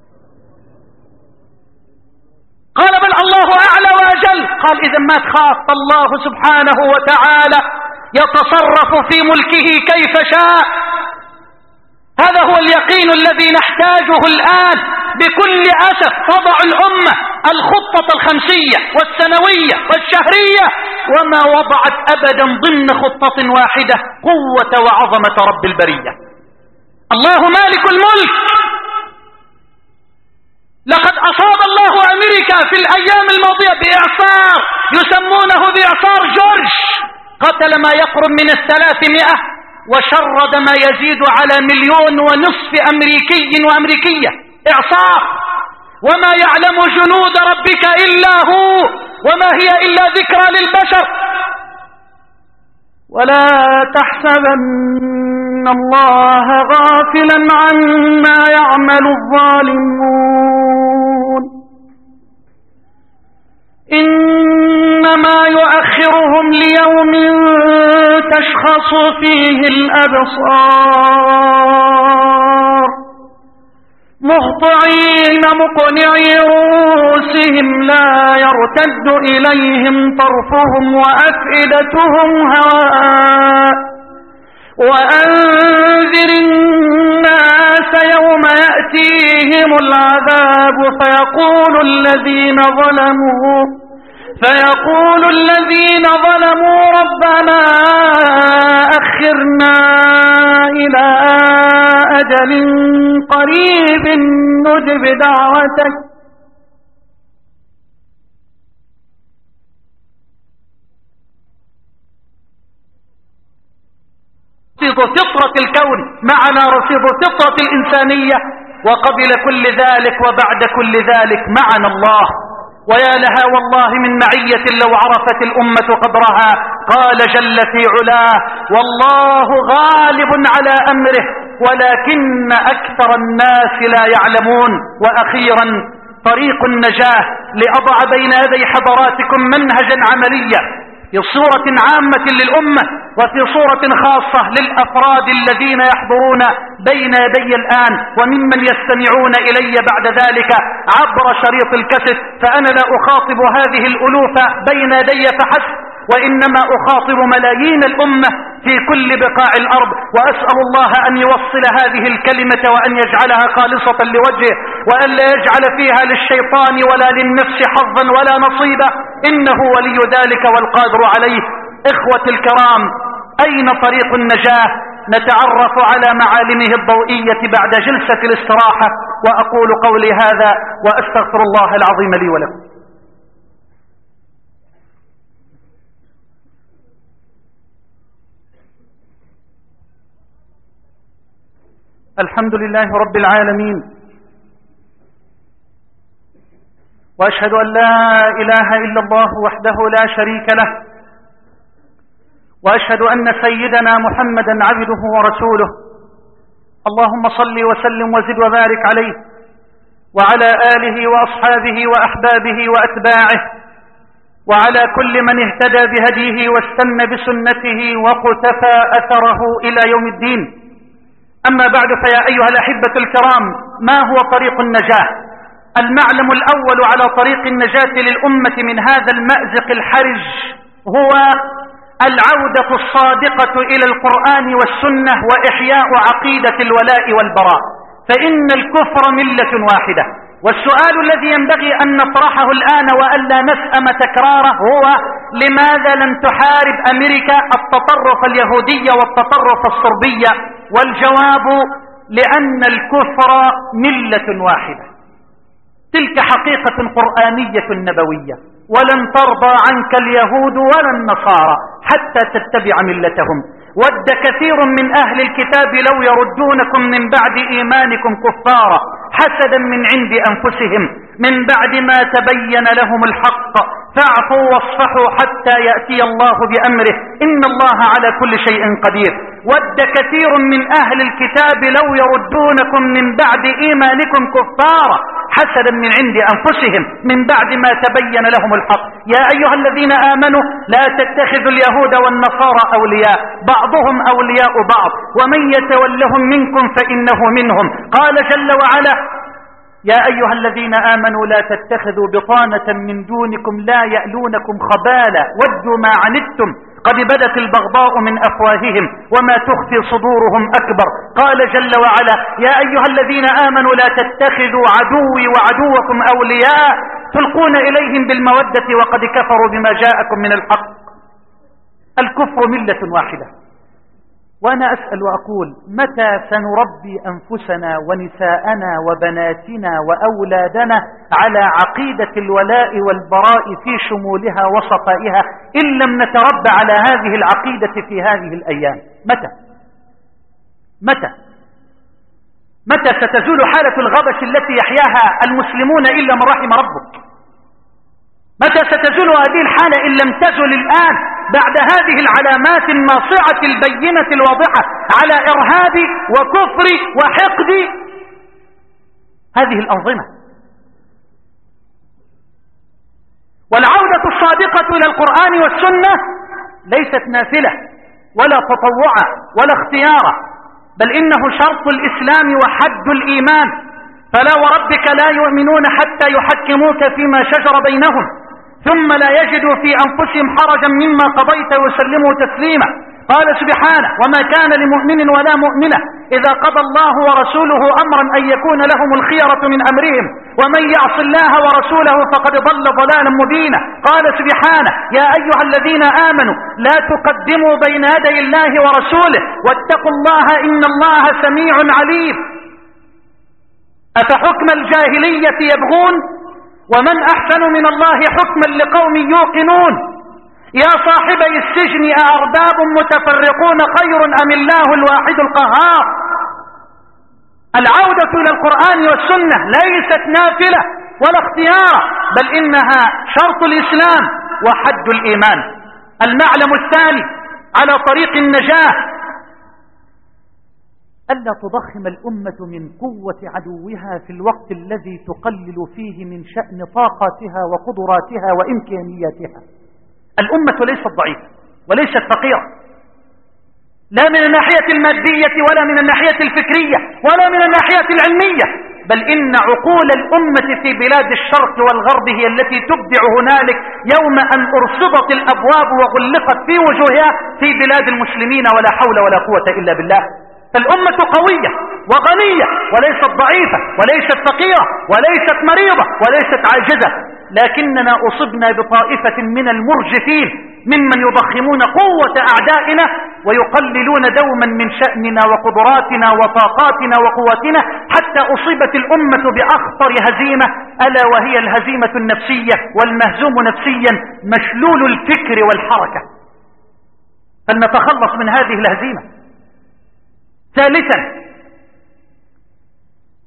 Speaker 2: قال بل الله أعلى وأجل. قال إذا ما تخاف، الله سبحانه وتعالى يتصرف في ملكه كيف شاء. هذا هو اليقين الذي نحتاجه الآن بكل أسف. تضع الأمة الخطة الخمسية والسنوية والشهرية وما وضعت أبدا ضمن خطة واحدة قوة وعظمة رب البرية. الله مالك الملك. لقد أصاب الله أمريكا في الأيام الماضية بإعصار يسمونه بإعصار جورج، قتل ما يقرب من الثلاثمائة وشرد ما يزيد على مليون ونصف أمريكي وأمريكية. إعصار، وما يعلم جنود ربك إلا هو، وما هي إلا ذكرى للبشر. ولا تحسبن الله غافلا عما يعمل الظالمون، إنما يؤخرهم ليوم تشخص فيه الأبصار مهطعين مقنعي رؤوسهم لا يرتد إليهم طرفهم وأفئدتهم هواء. وأنذر الناس يوم يأتيهم العذاب فيقول الذين ظلموا فيقول الذين ظلموا ربنا أخرنا إلى أجل قريب نجب دعوتك رصيد فطرة الكون معنا، رصيد فطرة الإنسانية، وقبل كل ذلك وبعد كل ذلك معنا الله. ويا لها والله من معية لو عرفت الأمة قدرها. قال جل في علاه والله غالب على أمره ولكن أكثر الناس لا يعلمون. وأخيرا طريق النجاة لأضع بين يدي حضراتكم منهجا عمليا في صورة عامة للأمة وفي صورة خاصة للأفراد الذين يحضرون بين يدي الآن وممن يستمعون إلي بعد ذلك عبر شريط الكاسيت. فأنا لا أخاطب هذه الألوف بين يدي فحسب، وإنما أخاطب ملايين الأمة في كل بقاع الأرض، وأسأل الله أن يوصل هذه الكلمة وأن يجعلها خالصة لوجهه، وأن لا يجعل فيها للشيطان ولا للنفس حظا ولا نصيبا، إنه ولي ذلك والقادر عليه. إخوة الكرام، أين طريق النجاة؟ نتعرف على معالمه الضوئية بعد جلسة الاستراحة. وأقول قولي هذا وأستغفر الله العظيم لي ولكم. الحمد لله رب العالمين، وأشهد أن لا إله إلا الله وحده لا شريك له، وأشهد أن سيدنا محمدا عبده ورسوله. اللهم صل وسلم وزد وبارك عليه وعلى آله وأصحابه وأحبابه وأتباعه وعلى كل من اهتدى بهديه واستنى بسنته وقتفى أثره إلى يوم الدين. أما بعد، فيا أيها الأحبة الكرام، ما هو طريق النجاة؟ المعلم الأول على طريق النجاة للأمة من هذا المأزق الحرج هو العودة الصادقة إلى القرآن والسنة وإحياء عقيدة الولاء والبراء، فإن الكفر ملة واحدة. والسؤال الذي ينبغي أن نطرحه الآن وألا نسأم تكراره هو: لماذا لم تحارب أمريكا التطرف اليهودي والتطرف الصربي؟ والجواب: لأن الكفر ملة واحدة. تلك حقيقة قرآنية نبوية: ولن ترضى عنك اليهود ولا النصارى حتى تتبع ملتهم. ود كثير من أهل الكتاب لو يردونكم من بعد إيمانكم كفارا حسدا من عند أنفسهم من بعد ما تبين لهم الحق فاعفوا واصفحوا حتى يأتي الله بأمره إن الله على كل شيء قدير. ود كثير من أهل الكتاب لو يردونكم من بعد إيمانكم كفارا حسدا من عند أنفسهم من بعد ما تبين لهم الحق. يا أيها الذين آمنوا لا تتخذوا اليهود والنصارى أولياء بعضهم أولياء بعض ومن يتولهم منكم فإنه منهم. قال جل وعلا: يا أيها الذين آمنوا لا تتخذوا بطانة من دونكم لا يألونكم خبالا ودوا ما عنتم قد بدت البغضاء من أفواههم وما تخفي صدورهم أكبر. قال جل وعلا: يا أيها الذين آمنوا لا تتخذوا عدوي وعدوكم أولياء تلقون إليهم بالمودة وقد كفروا بما جاءكم من الحق. الكفر ملة واحدة. وأنا أسأل وأقول: متى سنربي أنفسنا ونساءنا وبناتنا وأولادنا على عقيدة الولاء والبراء في شمولها وصفائها إن لم نتربى على هذه العقيدة في هذه الأيام؟ متى؟ متى؟ متى ستزول حالة الغبش التي يحياها المسلمون إلا من رحم ربك؟ متى ستزول هذه الحالة إن لم تزل الآن بعد هذه العلامات الناصعة البينة الواضحة على إرهاب وكفر وحقد هذه الأنظمة؟ والعودة الصادقة إلى القرآن والسنة ليست نافلة ولا تطوعا ولا اختيارا، بل إنه شرط الإسلام وحد الإيمان. فلا وربك لا يؤمنون حتى يحكموك فيما شجر بينهم ثم لا يجدوا في أنفسهم حرجا مما قضيت ويسلموا تسليما. قال سبحانه: وما كان لمؤمن ولا مؤمنة إذا قضى الله ورسوله أمرا أن يكون لهم الخيرة من أمرهم ومن يعص الله ورسوله فقد ضل ضلالا مبينا. قال سبحانه: يا أيها الذين آمنوا لا تقدموا بين يدي الله ورسوله واتقوا الله إن الله سميع عليم. أفحكم الجاهلية يبغون ومن أحسن من الله حكما لقوم يوقنون. يا صاحبي السجن أأرباب متفرقون خير أم الله الواحد القهار. العودة إلى القرآن والسنة ليست نافلة ولا اختيار، بل إنها شرط الإسلام وحد الإيمان. المعلم الثاني على طريق النجاة: ألا تضخم الأمة من قوة عدوها في الوقت الذي تقلل فيه من شأن طاقاتها وقدراتها وإمكانياتها. الأمة ليست ضعيفة وليست فقيرة، لا من الناحية المادية ولا من الناحية الفكرية ولا من الناحية العلمية، بل إن عقول الأمة في بلاد الشرق والغرب هي التي تبدع هنالك يوم أن أرصدت الأبواب وغلقت في وجوهها في بلاد المسلمين، ولا حول ولا قوة إلا بالله. فالأمة قوية وغنية وليست ضعيفة وليست فقيرة وليست مريضة وليست عاجزة، لكننا أصبنا بطائفة من المرجفين ممن يضخمون قوة أعدائنا ويقللون دوما من شأننا وقدراتنا وطاقاتنا وقوتنا، حتى أصيبت الأمة بأخطر هزيمة، ألا وهي الهزيمة النفسية، والمهزوم نفسيا مشلول الفكر والحركة. فلنتخلص من هذه الهزيمة. ثالثا: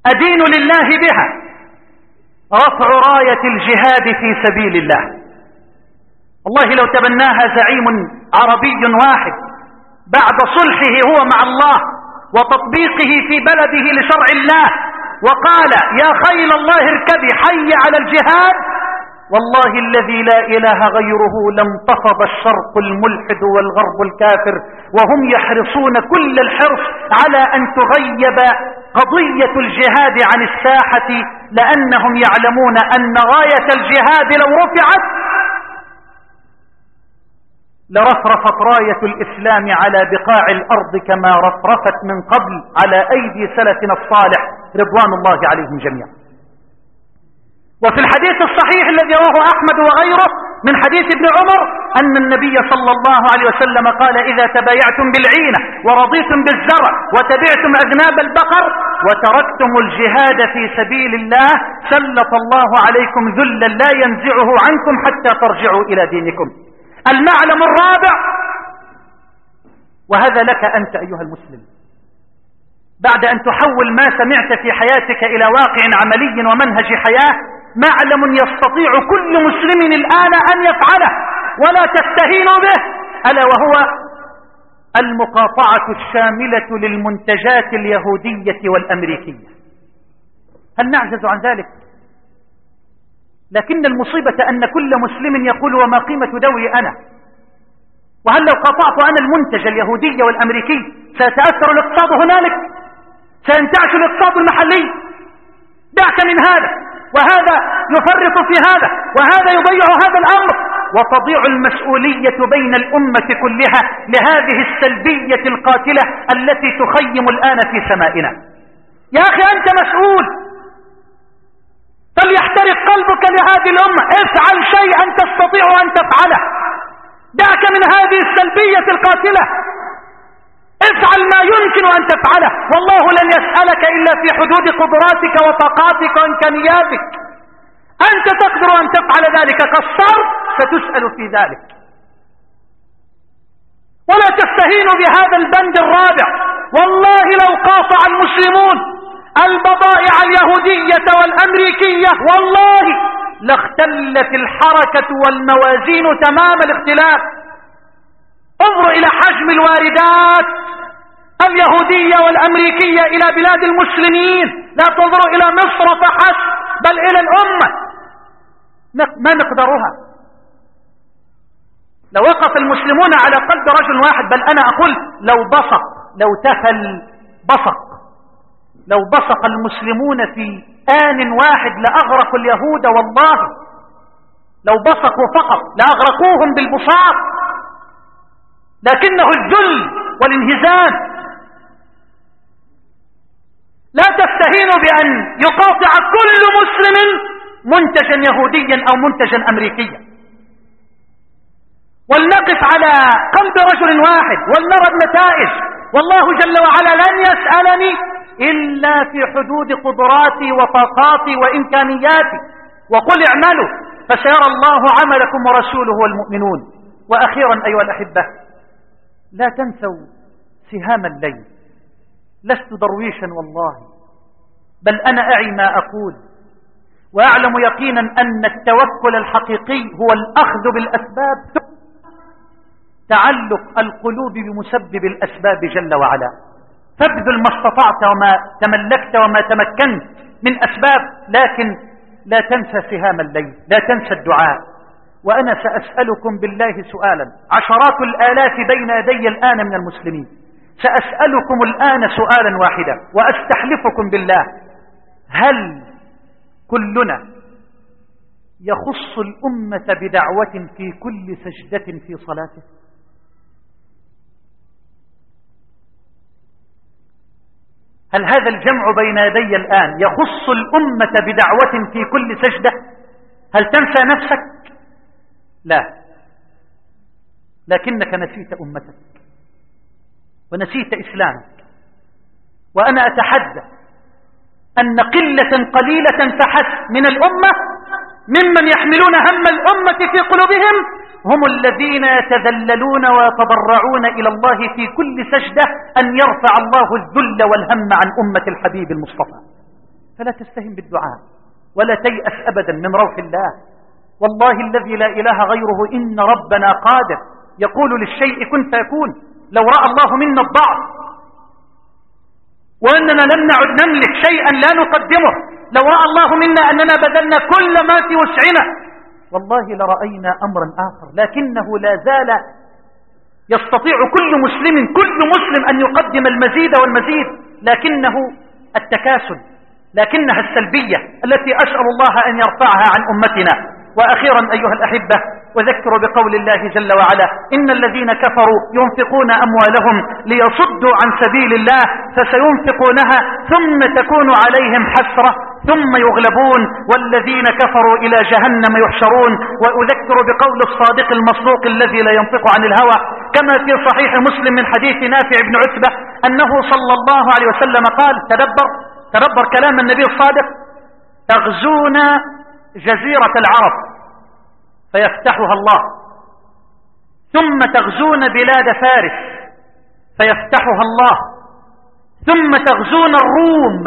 Speaker 2: أدين لله بها رفع راية الجهاد في سبيل الله. والله لو تبناها زعيم عربي واحد بعد صلحه هو مع الله وتطبيقه في بلده لشرع الله وقال يا خيل الله اركبي حي على الجهاد، والله الذي لا إله غيره لم تفض الشرق الملحد والغرب الكافر وهم يحرصون كل الحرص على أن تغيب قضية الجهاد عن الساحة، لأنهم يعلمون أن غاية الجهاد لو رفعت لرفرفت راية الإسلام على بقاع الأرض كما رفرفت من قبل على أيدي سلفنا الصالح رضوان الله عليهم جميعا. وفي الحديث الصحيح الذي رواه أحمد وغيره من حديث ابن عمر أن النبي صلى الله عليه وسلم قال إذا تبايعتم بالعينة ورضيتم بالزرع وتبعتم أذناب البقر وتركتم الجهاد في سبيل الله سلط الله عليكم ذلا لا ينزعه عنكم حتى ترجعوا إلى دينكم. المعلم الرابع، وهذا لك أنت أيها المسلم بعد أن تحول ما سمعت في حياتك إلى واقع عملي ومنهج حياة، معلم يستطيع كل مسلم الآن أن يفعله ولا تستهينوا به، ألا وهو المقاطعة الشاملة للمنتجات اليهودية والأمريكية. هل نعجز عن ذلك؟ لكن المصيبة أن كل مسلم يقول وما قيمة دوري أنا؟ وهل لو قاطعت أنا المنتج اليهودي والأمريكي سيتأثر الاقتصاد هنالك؟ سينتعش الاقتصاد المحلي؟ دعك من هذا، وهذا يفرط في هذا وهذا يضيع هذا الأمر، وتضيع المسؤولية بين الأمة كلها لهذه السلبية القاتلة التي تخيم الآن في سمائنا. يا أخي أنت مسؤول، فليحترق قلبك لهذه الأمة، افعل شيئا تستطيع أن تفعله، دعك من هذه السلبية القاتلة، افعل ما يمكن أن تفعله، والله لن يسألك إلا في حدود قدراتك وطاقاتك وإمكانياتك. أنت تقدر أن تفعل ذلك، قصرت ستسأل في ذلك. ولا تستهينوا بهذا البند الرابع. والله لو قاطع المسلمون البضائع اليهودية والأمريكية والله لاختلت الحركة والموازين تمام الاختلاف. انظر إلى حجم الواردات اليهودية والأمريكية إلى بلاد المسلمين، لا تنظر إلى مصر فحسب بل إلى الأمة، ما مقدارها؟ لو وقف المسلمون على قلب رجل واحد، بل أنا أقول لو بصق لو تفل بصق لو بصق المسلمون في آن واحد لأغرقوا اليهود، والله لو بصقوا فقط لأغرقوهم بالبصاق، لكنه الذل والانهزام. لا تستهينوا بأن يقاطع كل مسلم منتجا يهوديا أو منتجا أمريكيا، ولنقف على قلب رجل واحد ولنرى النتائج. والله جل وعلا لن يسألني إلا في حدود قدراتي وطاقاتي وإمكانياتي، وقل اعملوا فسيرى الله عملكم ورسوله والمؤمنون. وأخيرا أيها الأحبة، لا تنسوا سهام الليل. لست درويشا والله، بل أنا أعي ما أقول، وأعلم يقينا أن التوكل الحقيقي هو الأخذ بالأسباب، تعلق القلوب بمسبب الأسباب جل وعلا. فابذل ما استطعت وما تملكت وما تمكنت من أسباب، لكن لا تنسى سهام الليل، لا تنسى الدعاء. وأنا سأسألكم بالله سؤالا، عشرات الآلاف بين يدي الآن من المسلمين، سأسألكم الآن سؤالا واحدا وأستحلفكم بالله، هل كلنا يخص الأمة بدعوة في كل سجدة في صلاته؟ هل هذا الجمع بين يدي الآن يخص الأمة بدعوة في كل سجدة؟ هل تنسى نفسك؟ لا، لكنك نسيت أمتك ونسيت إسلامك. وأنا أتحدى أن قلة قليلة فحسب من الأمة ممن يحملون هم الأمة في قلوبهم هم الذين يتذللون ويتضرعون إلى الله في كل سجدة أن يرفع الله الذل والهم عن أمة الحبيب المصطفى. فلا تستهن بالدعاء ولا تيأس أبدا من روح الله. والله الذي لا إله غيره إن ربنا قادر يقول للشيء كن فيكون. لو رأى الله منا الضعف وأننا لم نعد نملك شيئا لا نقدمه، لو رأى الله منا أننا بذلنا كل ما في وسعنا، والله لرأينا أمرا آخر. لكنه لا زال يستطيع كل مسلم كل مسلم أن يقدم المزيد والمزيد، لكنه التكاسل، لكنها السلبية التي أسأل الله أن يرفعها عن أمتنا. وأخيرا أيها الأحبة، وذكر بقول الله جل وعلا: إن الذين كفروا ينفقون أموالهم ليصدوا عن سبيل الله فسينفقونها ثم تكون عليهم حسرة ثم يغلبون والذين كفروا إلى جهنم يحشرون. وأذكر بقول الصادق المصدوق الذي لا ينطق عن الهوى كما في صحيح مسلم من حديث نافع بن عتبة أنه صلى الله عليه وسلم قال: تدبر تدبر كلام النبي الصادق: تغزون جزيرة العرب فيفتحها الله، ثم تغزون بلاد فارس فيفتحها الله، ثم تغزون الروم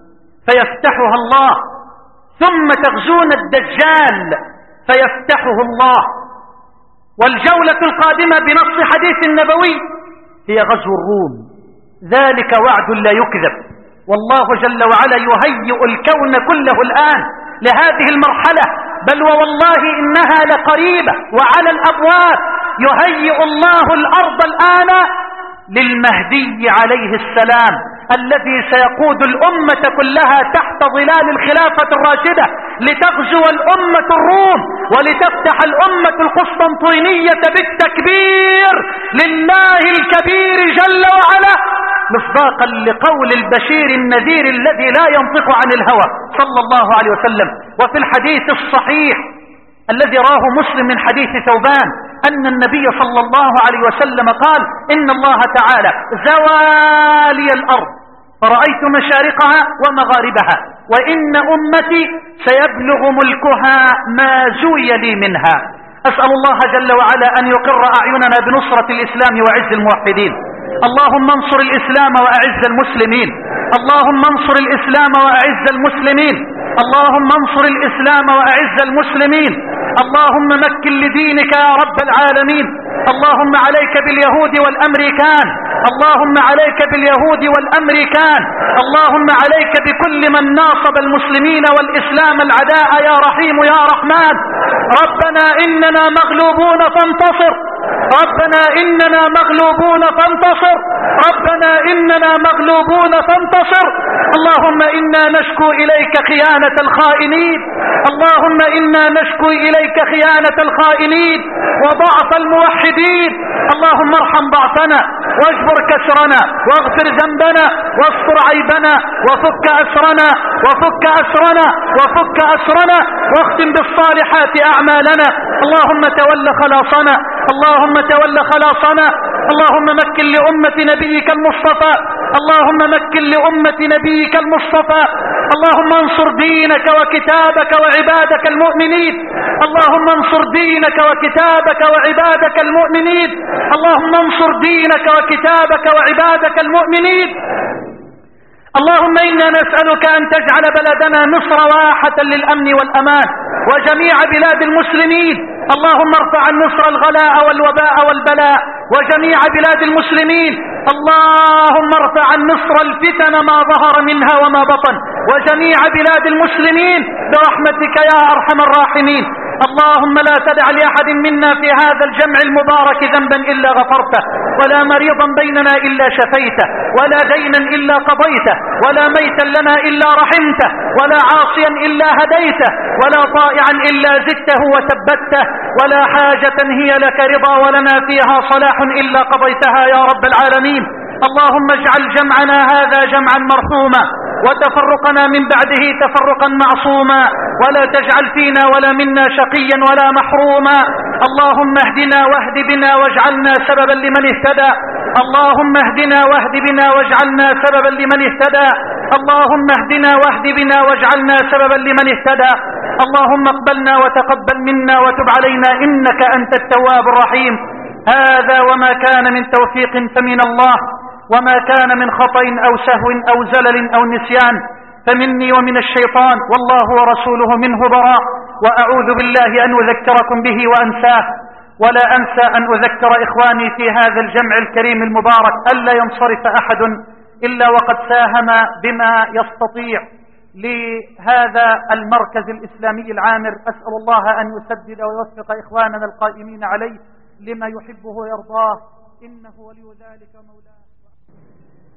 Speaker 2: فيفتحها الله، ثم تغزون الدجال فيفتحه الله. والجولة القادمة بنص حديث النبوي هي غزو الروم، ذلك وعد لا يكذب. والله جل وعلا يهيئ الكون كله الآن لهذه المرحلة، بل ووالله إنها لقريبة وعلى الأبواب. يهيئ الله الأرض الآن للمهدي عليه السلام الذي سيقود الأمة كلها تحت ظلال الخلافة الراشدة لتغزو الأمة الروم ولتفتح الأمة القسطنطينية بالتكبير لله الكبير جل وعلا، مصداقا لقول البشير النذير الذي لا ينطق عن الهوى صلى الله عليه وسلم. وفي الحديث الصحيح الذي راه مسلم من حديث ثوبان أن النبي صلى الله عليه وسلم قال: إن الله تعالى زوالي الأرض فرأيت مشارقها ومغاربها، وإن أمتي سيبلغ ملكها ما زوي لي منها. أسأل الله جل وعلا أن يقر أعيننا بنصرة الإسلام وعز الموحدين. اللهم انصر الإسلام وأعز المسلمين، اللهم انصر الإسلام وأعز المسلمين، اللهم انصر الإسلام وأعز المسلمين. اللهم مكن لدينك يا رب العالمين. اللهم عليك باليهود والأمريكان، اللهم عليك باليهود والأمريكان، اللهم عليك بكل من ناصب المسلمين والإسلام العداء يا رحيم يا رحمن. ربنا إننا مغلوبون فانتصر، ربنا إننا مغلوبون فانتصر، ربنا إننا مغلوبون فانتصر. اللهم إنا نشكو إليك خيانة الخائنين، اللهم إنا نشكو إليك خيانة الخائنين وضعف الموحدين. اللهم ارحم ضعفنا واجبر كسرنا واغفر ذنبنا واستر عيبنا وفك أسرنا وفك أسرنا وفك أسرنا واختم بالصالحات أعمالنا. اللهم تول خلاصنا، اللهم تول خلاصنا. اللهم مكن لأمة نبيك المصطفى، اللهم مكن لأمة نبيك المصطفى. اللهم انصر دينك وكتابك وعبادك المؤمنين، اللهم انصر دينك وكتابك وعبادك المؤمنين، اللهم انصر دينك وكتابك وعبادك المؤمنين. اللهم إنا نسألك أن تجعل بلدنا مصر واحة للأمن والأمان وجميع بلاد المسلمين. اللهم ارفع عن مصر الغلاء والوباء والبلاء وجميع بلاد المسلمين. اللهم ارفع عن مصر الفتن ما ظهر منها وما بطن وجميع بلاد المسلمين برحمتك يا أرحم الراحمين. اللهم لا تدع لأحد منا في هذا الجمع المبارك ذنبا إلا غفرته، ولا مريضا بيننا إلا شفيته، ولا دينا إلا قضيته، ولا ميتا لنا إلا رحمته، ولا عاصيا إلا هديته، ولا طائعا إلا زدته وثبته، ولا حاجة هي لك رضا ولنا فيها صلاح إلا قضيتها يا رب العالمين. اللهم اجعل جمعنا هذا جمعا مرحوما وتفرقنا من بعده تفرقا معصوما، ولا تجعل فينا ولا منا شقيا ولا محروما. اللهم اهدنا واهد بنا واجعلنا سببا لمن اهتدى، اللهم اهدنا واهد بنا واجعلنا سببا لمن اهتدى، اللهم اهدنا واهد بنا واجعلنا سببا لمن اهتدى. اللهم اقبلنا وتقبل منا وتب علينا إنك أنت التواب الرحيم. هذا وما كان من توفيق فمن الله، وما كان من خطأ أو سهو أو زلل أو نسيان فمني ومن الشيطان والله ورسوله منه براء، وأعوذ بالله أن أذكركم به وأنساه، ولا أنسى أن أذكر إخواني في هذا الجمع الكريم المبارك ألا ينصرف أحد إلا وقد ساهم بما يستطيع لهذا المركز الإسلامي العامر. أسأل الله أن يسدد ويوفق إخواننا القائمين عليه لما يحبه ويرضاه، إنه ولي ذلك مولاه.